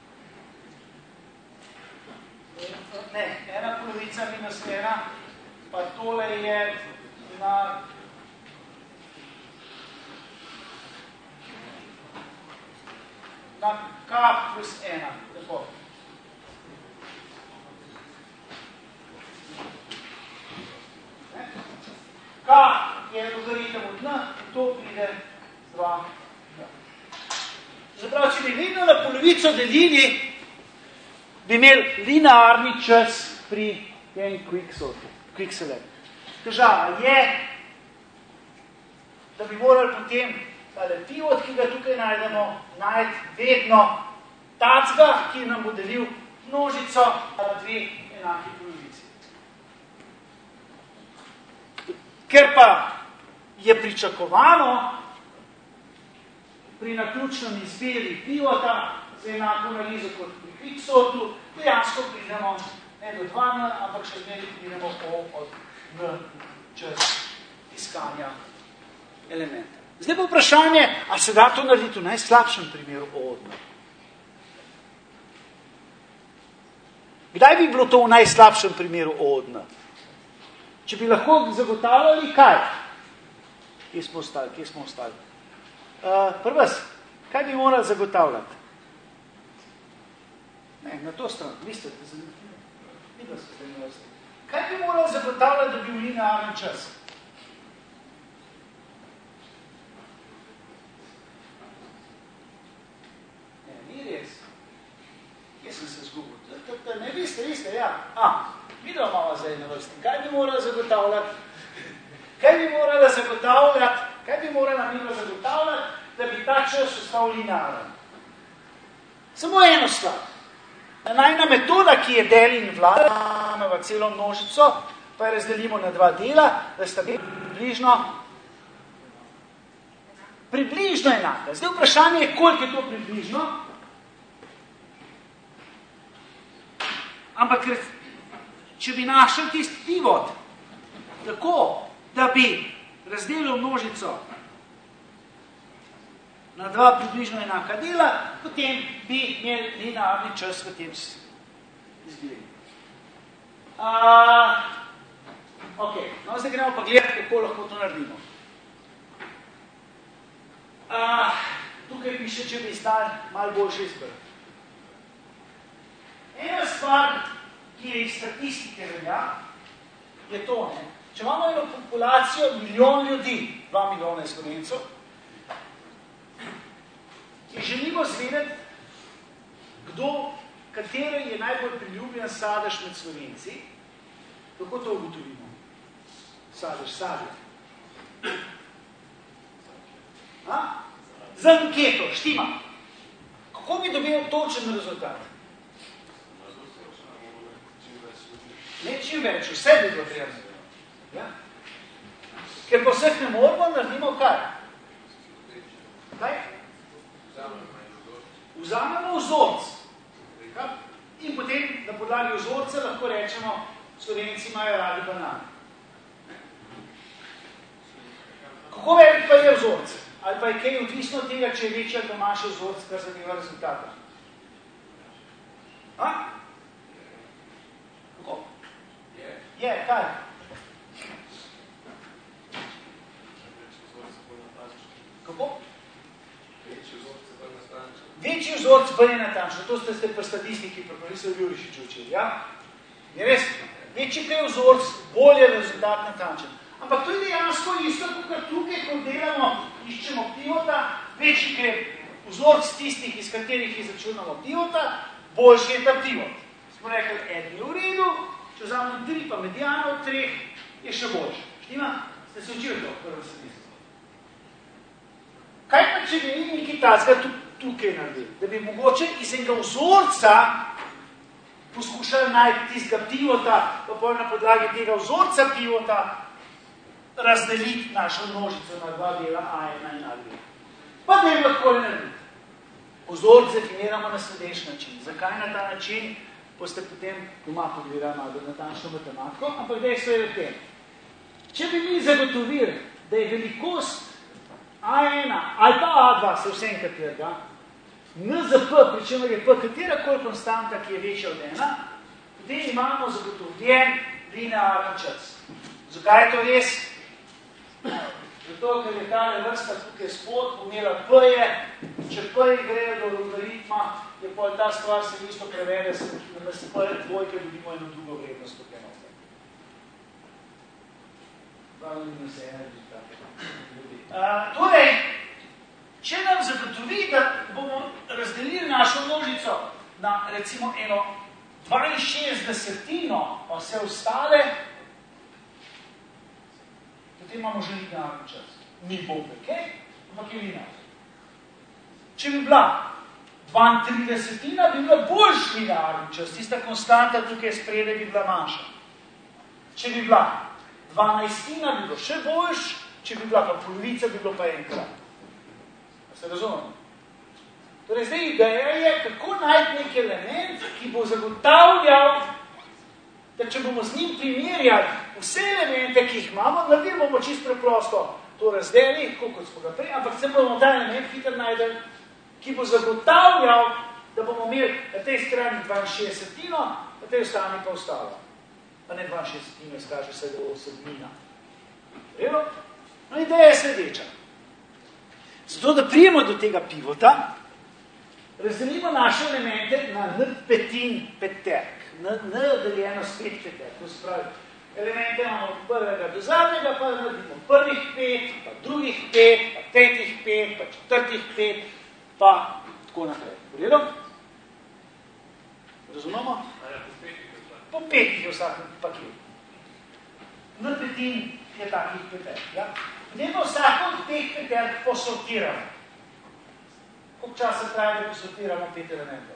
ne, ena polovica minus ena pa pa tole je na na K plus ena. Tako. K je logaritem od N in to pride dva. Zaprav, če bi vedno na polovico delili, bi imeli linearni čas pri tem quicksilver. Težava je, da bi morali potem tale pivot, ki ga tukaj najdemo, najti vedno tacga, ki nam bo delil množico ali dve enaki polovici. Ker pa je pričakovano pri naključnem izbiri pivota za enako analizo kot pri quicksortu, dejansko pridemo ne do dva N, ampak še zmeri pridemo O od N čez iskanja elementa. Zdaj pa vprašanje, ali se da to narediti v najslabšem primeru O od N? Kdaj bi bilo to v najslabšem primeru O od N? Če bi lahko zagotavljali, kaj? Kje smo ostali? Kje smo ostali? Uh, Prvas, kaj bi morali zagotavljati? Ne, na to stran, liste, videla se zdaj na vrsti. Kaj bi morali zagotavljati, da bi v linearni čas? Ne, ni res. Kje sem se zgubil? Ne, viste, viste, ja. A, videla malo zdaj na vrsti. Kaj bi morali zagotavljati? Kaj bi morali zagotavljati? Kaj bi morala mi zagotavljati, da bi ta čas ostal linearen? Samo eno stvar. Najna metoda, ki je del in vlada, imamo celo množico, pa jo razdelimo na dva dela, da sta približno, približno enaka. Zdaj vprašanje je, koliko je to približno. Ampak, če bi našel tisti pivot, tako, da bi razdelil množico na dva približno enaka dela, potem bi imeli linearni čas v tem izbiri. Uh, ok, no zdaj gremo pa gledati, kako lahko to naredimo. Uh, tukaj piše, če bi stali malo boljši izbor. Ena stvar, ki je iz statistike velja, je to, ne? Če imamo eno populacijo milijon ljudi, dva milijona Slovencov, in želimo zvedeti, kdo, kateri je najbolj priljubljen sadež med Slovenci, kako to ugotovimo? Sadež, sadje. A? Za anketo, štima. Kako bi dobil točen rezultat? Ne čim več, vse bi bilo treba. Ja? Ker pa vseh ne moramo, naredimo kaj? Kaj? Vzamemo vzorc. In potem na podlagi vzorca lahko rečemo, Slovenci imajo radi banane. Kako velik pa je vzorc? Ali pa je kaj odvisno od tega, če je večji ali manjši vzorc, kar zadeva rezultata? A? Kako? Je, kaj? Kako? Večji vzorc bolj je natančno. To ste ste pri statistiki, pri profesor Jurišič učili, ja? Je res? Večji kaj vzorc, bolj je rezultat natančen. Ampak to je dejansko isto, kot tukaj, ko delamo, iščemo pivota, večji kaj vzorc tistih, iz katerih izračunamo pivota, boljši je ta pivot. Smo rekli, eden je v redu, če vzamemo tri, pa medijano od treh, je še boljši. Štima? Ste se učili to, prvo se misli. Kaj pa, če bi mi nekaj tazga tukaj naredili? Da bi mogoče iz enega vzorca poskušali najti tistega pivota, pa pol na podlagi tega vzorca pivota razdeliti našo množico na dva dela A ena in A dve. Pa ne bi lahko narediti. Vzorc definiramo na sledeč način. Zakaj na ta način? Boste potem doma pogledali malo natančno matematiko, ampak dejstvo je v tem. Če bi mi zagotovili, da je velikost A ena ali pa A dva, se vsem katerega, N z P, pri čemer je P katerakoli konstanta, ki je večja od ena, potem imamo zagotovljen linearen čas. Zakaj je to res? Zato, ker je ta vrsta tukaj spod pomela P-je, če P-ji grejo do logaritma, je pa ta stvar se isto prevede, da se P dvojke dobimo eno drugo vrednost tukaj noter. Pravno se ena rezultate. Torej, če nam zagotovi, da bomo razdelili našo množico na recimo eno dvainšestdesetino pa vse ostale, potem imamo že linearni čas. Ni bog nekaj, ampak je linearni. Če bi bila dvaintridesetina, bi bila boljš linearni čas. Tista konstanta tukaj spredaj bi bila manjša. Če bi bila dvanajstina, bi bilo še boljš, če bi bila pa polovica, bi bilo pa enkrat. Se razumemo? Torej, zdaj ideja je, kako najti nek element, ki bo zagotavljal, da če bomo z njim primerjali vse elemente, ki jih imamo, naredili bomo čisto preprosto to razdeli, kot smo ga prej, ampak se bomo ta element hitro najdel, ki bo zagotavljal, da bomo imeli na tej strani dvainšestdesetino, na tej strani pa ostalo. Pa ne dvainšestdesetino, izkaže se do sedmina. Prejelo? No, ideja je sledeča. Zato, da prijemo do tega pivota, razdelimo naše elemente na n petin peterk. N deljeno s pet peterk. To se pravi, elemente imamo od prvega do zadnjega, pa naredimo prvih pet, pa drugih pet, pa tretjih pet, pa četrtih pet, pa tako naprej. Vredo? Razumemo? Po petih je vsakem paket. N petin je takih peterk. Ja? Dajmo vsako od teh peterk posortiramo. Koliko časa traja, da posortiramo pet elementov?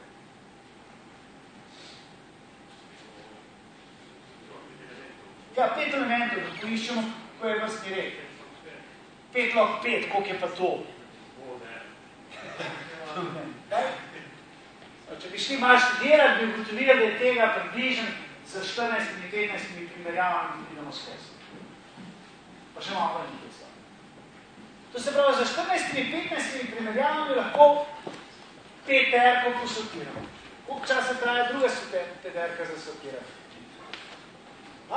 Ja, pet elementov, da poiščemo, ko je vrstni red. Pet log pet, koliko je pa to? Če bi šli malo študirati, bi ugotovili, da je tega približen z štirinajstimi, petnajstimi primerjavami, ki idemo skozi. Pa še malo nekaj. To se pravi, za štirinajstimi, petnajstimi primerjavami lahko peterko posortiramo. Koliko časa traja druga peterka za sortiranje? Ha?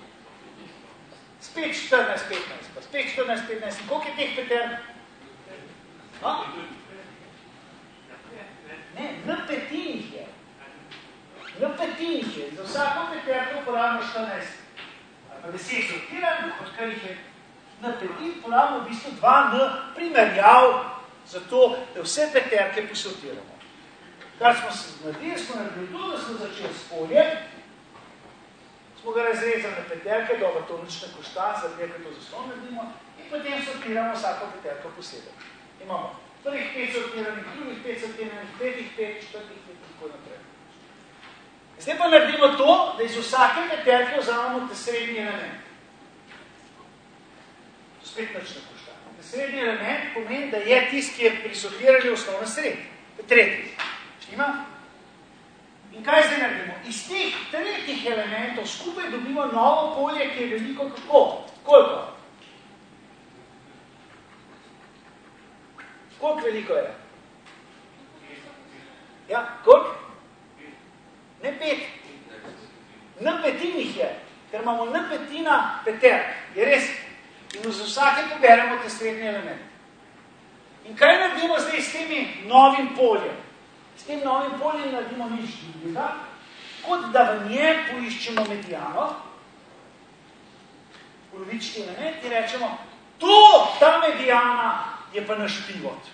Spet štirinajst, petnajst, pa spet štirinajst, petnajst. Koliko je teh peterk? Ha? Ne, n petinih je. N petinih je. Za vsako peterko uporabimo štirinajst. Ali pa deset sortiranj, odkar jih je na petin porabimo v bistvu dva n primerjav za to, da vse peterke posortiramo. Kar smo se naredili, smo naredili to, da smo začeli s polje, smo ga razrezali na peterke, dobro, to nič ne košta, zaradi nekaj to zaslon naredimo, in potem sortiramo vsako peterko posebej. Imamo prvih pet sortiranih, drugih pet sortiranih, petih pet, četrtih pet in tako naprej. Zdaj pa naredimo to, da iz vsake peterke vzamemo te srednji element. Spet nič ne košta. Srednji element pomeni, da je tist, ki je pri sortiranju osnovna sred. Tretji. Štima? In kaj zdaj naredimo? Iz teh tretjih elementov skupaj dobimo novo polje, ki je veliko kako? Koliko? Koliko veliko je? Ja, koliko? Ne pet. N petinih je, ker imamo n petina peterk. Je res? In z vsake poberemo te srednje elemente. In kaj naredimo zdaj s temi novim poljem? S tem novim poljem naredimo nič drugega, kot da v njem poiščemo medijano, polovični element in rečemo, to, ta medijana je pa naš pivot.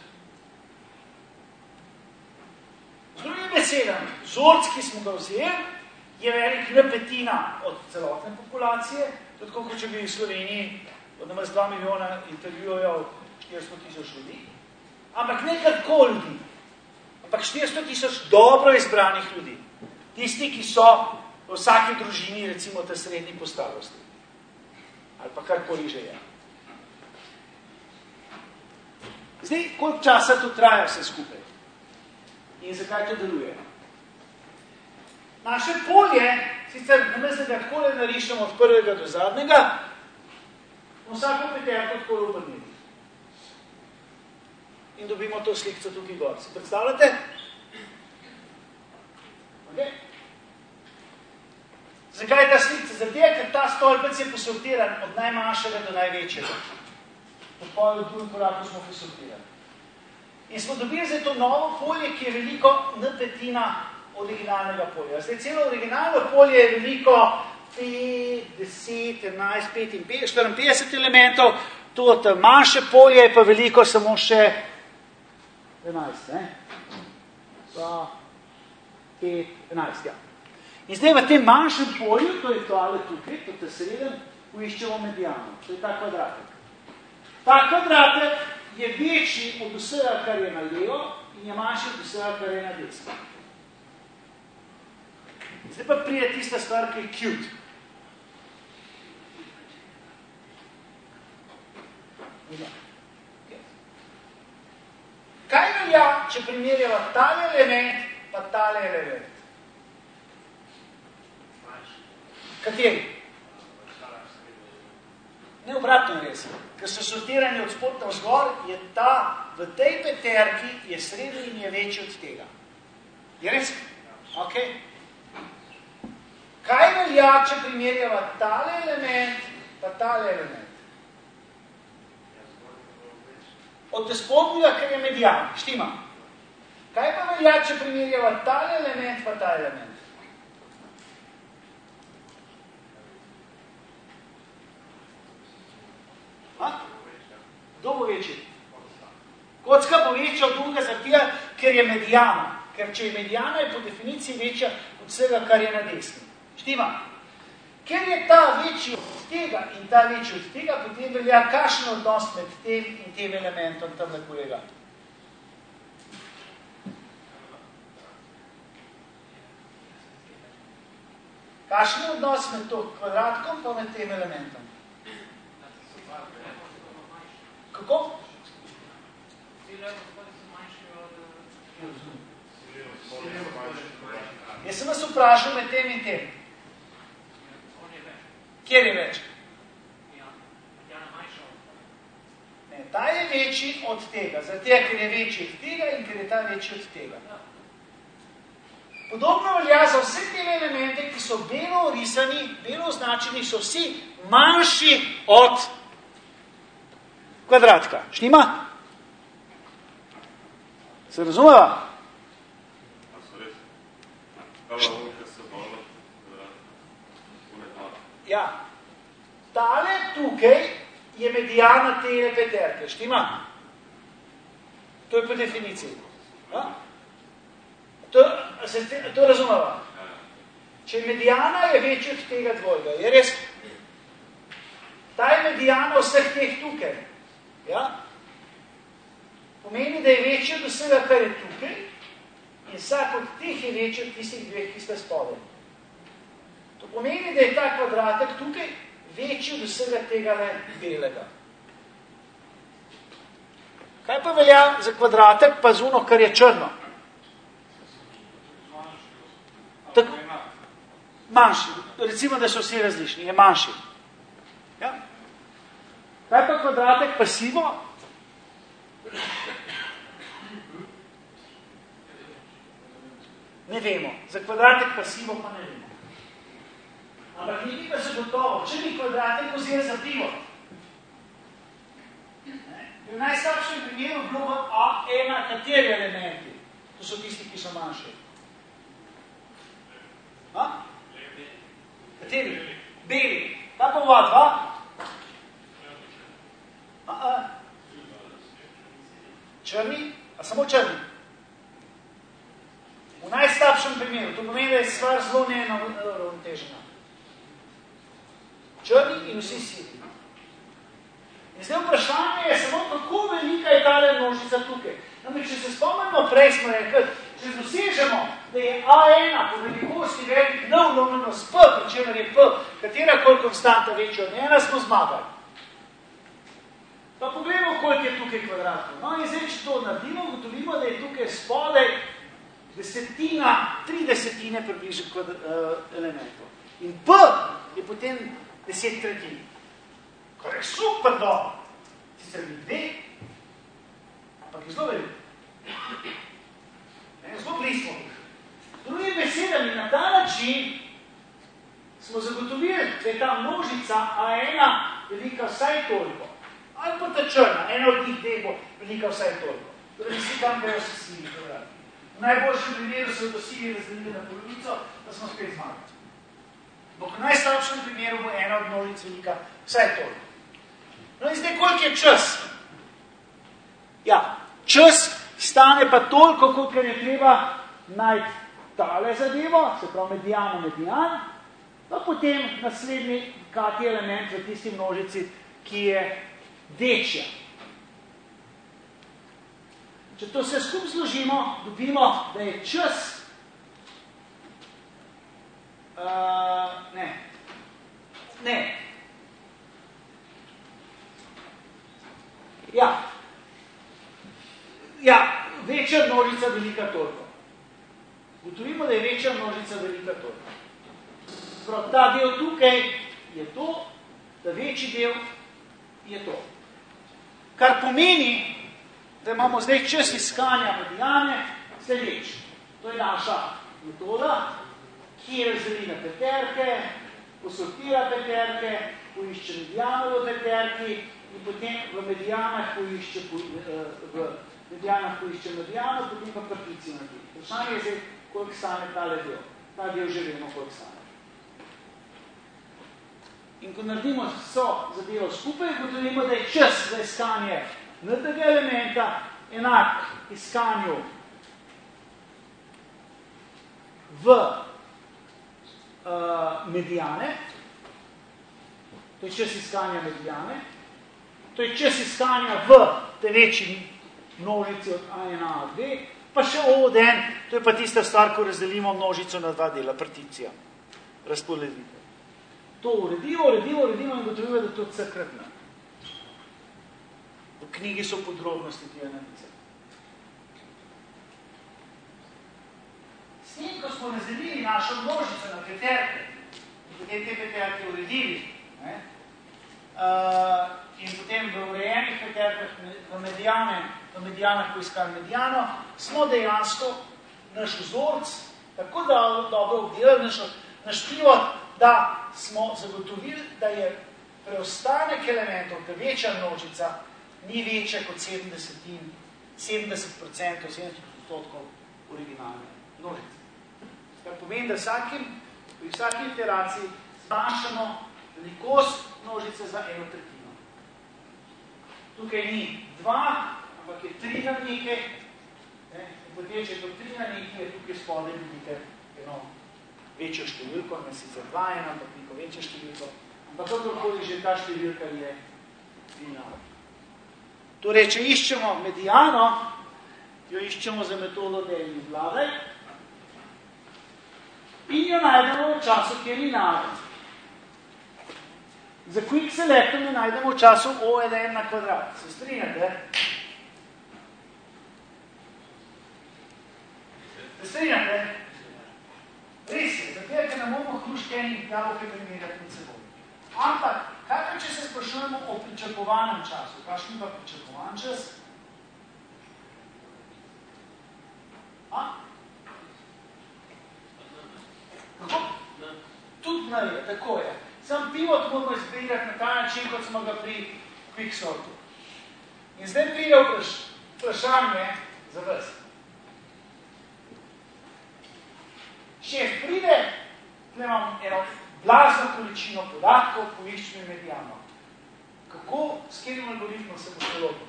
Z drugim besedami, vzorc, ki smo ga vzeli, je velik n petina od celotne populacije, tudi kot če bi v Sloveniji od namesto dva milijona intervjujev štiristo tisoč ljudi, ampak ne kako ljudi, ampak štiristo tisoč dobro izbranih ljudi. Tisti, ki so v vsaki družini, recimo, te srednji po starosti. Ali pa karkoli že je. Zdaj, koliko časa to traja vse skupaj? In zakaj to deluje? Naše polje, sicer namesto da takole narišemo od prvega do zadnjega, vsako peterko takole obrnili. In dobimo to slikco tukaj gor. Se predstavljate? Okay. Zakaj je ta slikca Zato je, ker ta stolpec je posortiran od najmanjšega do največjega. Tako je v drugem koraku smo posortirali. In smo dobili zdaj to novo polje, ki je veliko n petina originalnega polja. Zdaj, celo originalno polje je veliko pet, deset, enajst, petinpetdeset, štiriinpetdeset elementov, to manjše polje je pa veliko samo še enajst, ne? Pa pet, enajst, ja. In zdaj v tem manjšem polju, to je tole tukaj, to je sreden, poiščemo mediano. To je ta kvadratek. Ta kvadratek je večji od vsega, kar je na levo in je manjši od vsega, kar je na desno. Zdaj pa pride tista stvar, ki je cute. Kaj velja, če primerjava tale element pa tale element? Kateri? Ne obratno res. Ker so sortirani od spod navzgor, je ta v tej peterki je srednji in je večji od tega. Je res? Ok. Kaj velja, če primerjava tale element pa tale element? Od spodnjega, ker je median, štima. Kaj pa velja, če primerjava tale element pa ta element? A? Kdo bo večji? Kocka bo večja od drugega zaradi, ker je mediana. Ker če je mediana, je po definiciji večja od vsega, kar je na desni. Štima. Ker je ta večji od tega in ta večji od tega, potem velja kakšen odnos med tem in tem elementom tamle kolega. Kakšen je odnos med to kvadratkom pa med tem elementom? Kako? Jaz sem vas vprašal med tem in tem. Kjer je več? Ne, ta je večji od tega, zato ker je večji od tega in ker je ta večji od tega. Podobno velja za vse te elemente, ki so belo orisani, belo označeni, so vsi manjši od kvadratka. Štima? Se razumeva? Ja, tale tukaj je medijana te peterke, štima? To je po definiciji. Ja? To, se te, to razumeva. Če medijana je večji od tega dvojega, je res? Ta je medijana vseh teh tukaj. Ja? Pomeni, da je večji od vsega, kar je tukaj, in vsak od teh je večji od tistih dveh, ki sta spodaj. To pomeni, da je ta kvadratek tukaj večji od vsega tega belega. Kaj pa velja za kvadratek, pa z uno, kar je črno? Tako, manjši. Recimo, da so vsi različni. Je manjši. Ja? Kaj pa kvadratek pa sivo? Ne vemo. Za kvadratek pa sivo pa ne vemo. Ampak nekaj pa se gotovo, če mi kvadratek vzeli za pivo. V najslabšem primeru bilo v A ena kateri elementi? To so tisti, ki so manjši. A? Kateri? Beli. Kaj pa v A dva? A, a. Črni? A samo črni? V najslabšem primeru. To pomeni, da je stvar zelo neuravnotežena. Črni in vsi sivi. In zdaj vprašanje je samo, kako velika je tale množica tukaj. Namreč, če se spomnimo, prej smo rekli, če dosežemo, da je A ena po velikosti velik N lomljeno s P, pri čemer je P, katerakoli konstanta večja od ena, smo zmagali. Pa pogledamo, koliko je tukaj kvadratov. No in zdaj, če to naredimo, gotovimo, da je tukaj spodaj desetina, tri desetine približno elementov. In P je potem deset tretjin. Kar je super dobro. Sicer bi dve, ampak je zelo veliko. Zelo blisko. Drugi besedami, na ta način smo zagotovili nožica A ena velika vsaj toliko. Ali pa ta črna, ena od njih dveh bo velika vsaj toliko. Torej vsi tam grejo se sili. V najboljšem primeru se bodo sili razdelili na polovico, da smo spet zmagali. Ampak v najslabšem primeru bo ena od nožic velika vsaj toliko. No in zdaj, koliko je čas? Ja, čas stane pa toliko, koliko je treba najti tale zadevo, se pravi medijano, medijan, pa potem naslednji kati element v tisti množici, ki je večja. Če to vse skupaj zložimo, dobimo, da je čas, uh, ne, ne, ja, ja, večja množica velika toliko. Gotovimo, da je večja množica velika toliko. Prav, ta del tukaj je to, da večji del je to. Kar pomeni, da imamo zdaj čas iskanja medijane sledeč. To je naša metoda, ki razdeli na peterke, posortira peterke, poišče medijano v peterki in potem v medijanah poišče, v medijanah poišče medijano, potem pa partici na njih. Vprašanje je zdaj, koliko stane tale del. Ta del že vemo, koliko stane. In ko naredimo vso zadevo skupaj, gotovimo, da je čas za iskanje tega elementa enak iskanju v uh, medijane, to je čas iskanja medijane, to je čas iskanja v te večji množici od A ena A dve, pa še O od en, to je pa tista stvar, ko razdelimo množico na dva dela, particija, razporeditev. To uredimo, uredimo, uredimo in gotovimo, da to vsekrat ne. V knjigi so podrobnosti te analize. S tem, ko smo razdelili našo množico na peterke, in potem te peterke uredili, ne, uh, in potem v urejenih peterkah v, medijane, v medijanah poiskali medijano, smo dejansko naš vzorc tako da dobro obdelali, naš, naš pivot, da smo zagotovili, da je preostanek elementov, ta večja množica, ni večja kot sedemdeset procentov, sedemdeset odstotkov originalne množice. Kar pomeni, da vsakim, pri vsaki iteraciji zmanjšamo velikost množice za eno tretjino. Tukaj ni dva, ampak je tri na nekaj, ne? In potem, če je to tri na nekaj, je tukaj spodaj vidite eno večjo številko, ne sicer dva ena, ampak neko večjo številko, ampak kakorkoli že ta številka je finalna. Torej, če iščemo medijano, jo iščemo za metodo delni vladaj in jo najdemo v času, ki je linearen. Za quick selectom jo najdemo v času O ena na kvadrat. Se strinjate? Se strinjate? Res je, zato je, ker ne bomo hruške enih jabolke primerjati med seboj. Ampak, kakaj, če se sprašujemo o pričakovanem času? Kakšen pa pričakovan čas? A? Kako? Tudi ne je, tako je. Sam pivot moramo izbirati na ta način, kot smo ga pri quicksortu. In zdaj pride vprašanje za vas. Šef pride, tukaj imam eno blazno količino podatkov, poiščimo medijano. Kako, s katerim algoritmom se bo štelobil?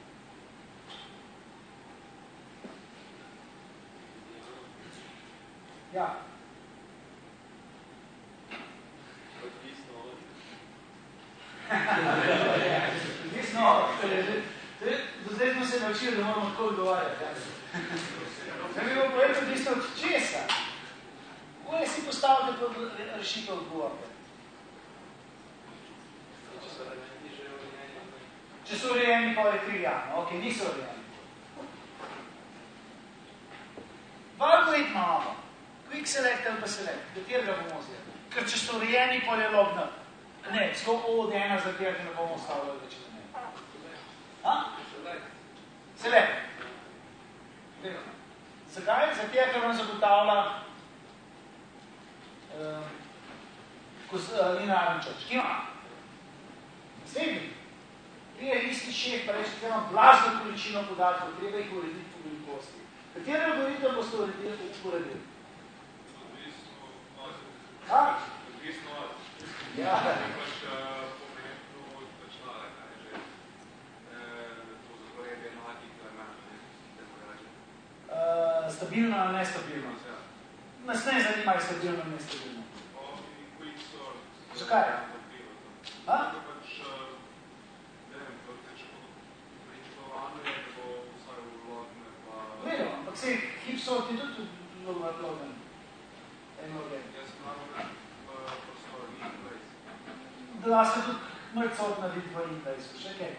Ja. Odvisno. Do zdaj smo se naučili, da moramo tako odgovarjati. Da bi vam povedal odvisno od česa. Koje si postavite pod rešitev odgovorbe? Če so urejeni, pa je trivialno. Ok, niso urejeni. Dva algoritma imamo. Quick select ali pa select. Katerega bomo vzeli? Ker če so urejeni, pa je logna. Ne, sto od ena, za katerega ne bomo stavljali več. Ha? Select. Zakaj? Zato, ker vam zagotavlja linearni črč. Kima? Naslednji. Prije isti šef, pa reči, da imam blazno količino podatkov, treba jih urediti po velikosti. Kateri algoritem boste uredili? uredili? Ha? Ja. Uh, stabilno ali nestabilno? Nas ne zanimajo stabilno ali nestabilno. Zakaj? Ha? Vedo, ampak se hipsort je tudi logan. Enogen. Da se tudi mrcot narediti v interfejsu. Še kaj?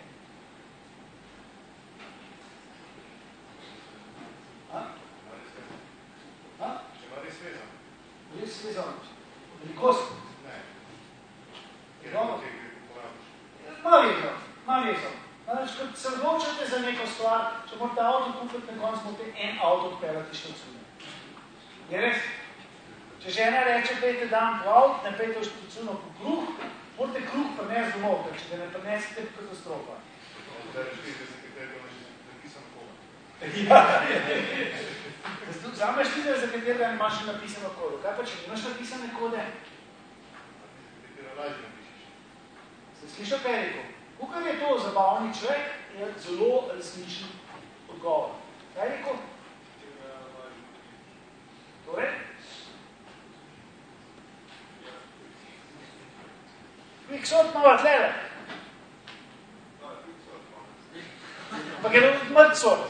Ha? Ha? Če ima res vezan. Res vezan. Velikost? Ne. Dobro. Malo vezan. Malo vezan. Namreč, ko se odločate za neko stvar, če morate avto kupiti, na koncu morate en avto odpeljati še odsune. Je res? Če žena reče, pejte dan po avt, ne pejte v štucuno po kruh, morate kruh prinesti domov, ker če ga ne prinesete, je katastrofa. Da rečete, za katerega napisan koga. Ja. Zameš ti, za katerega imaš še napisano kodo. Kaj pa, če imaš napisane kode? Katera lažje napišeš. Ste slišal, kaj je rekel? Kukaj je to zabavni človek, je zelo resničen odgovor. Kaj je rekel? Torej? Quicksort nova tlele. Ampak je to mrd sort.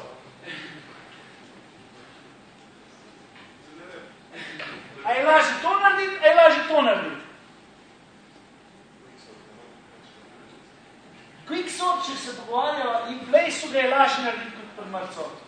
A je lažje to narediti, a je lažje to narediti? Quicksort, če se pogovarjajo, in place ga je lažje narediti kot pri mrd sortu.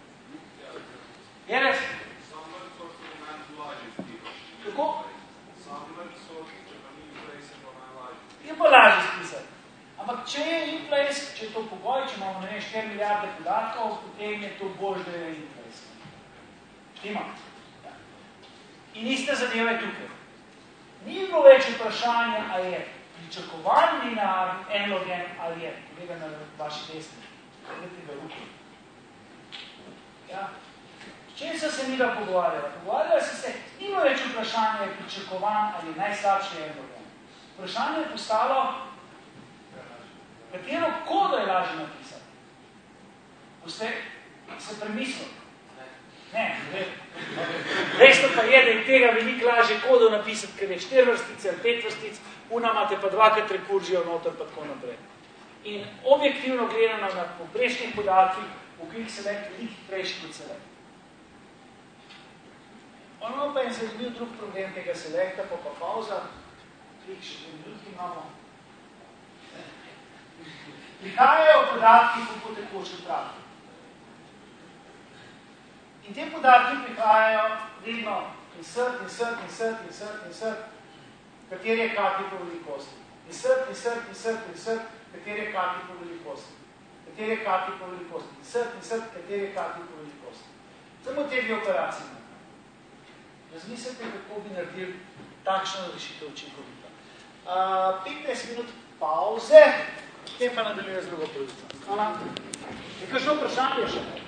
Je res? Sam mrd sort je najbolj lažje spisati. Kako? Sam mrd sort, če pa ni place, je pa najlažje. Je pa lažje spisati. Ampak če je in place, če je to pogoj, če imamo ne štiri milijarde podatkov, potem je to bolj, da je in place. Štima? Ja. In iste zadeve tukaj. Ni bilo več vprašanje, a je pričakovan linearni en log en ali je. Kolega na vaši desni. Gledajte ga ruke. Ja. S čem so se mi da pogovarjala? Pogovarjala so se, nima več vprašanje, je pričakovan ali je najslabši en log en. Vprašanje je postalo, katero kodo je lažje napisati. Boste se premislili? Ne. Dejstvo pa je, da je tega veliko lažje kodo napisati, ker je štiri vrstice ali pet vrstic, una imate pa dvakrat rekurzijo noter, pa tako naprej. In objektivno gledano na poprečnih podatkih, v Quick Select veliko hitrejši kot Select. Ono pa je zanimiv drug problem tega Selecta, pa pa pauza, klik še dve minutki imamo. Prihajajo podatki po tekočem traku. In te podatki prihajajo vedno insert, insert, insert, insert, insert, kateri je kaki po velikosti. Insert, insert, insert, insert, kateri je kaki po velikosti. Kateri je kaki po velikosti. Insert, insert, kateri je kaki po velikosti. Samo te dve operacije. Razmislite, kako bi naredili takšno rešitev učinkovito. Uh, petnajst minut pauze, potem pa nadaljuje z drugo pozicijo. Hvala. Je kakšno vprašanje še?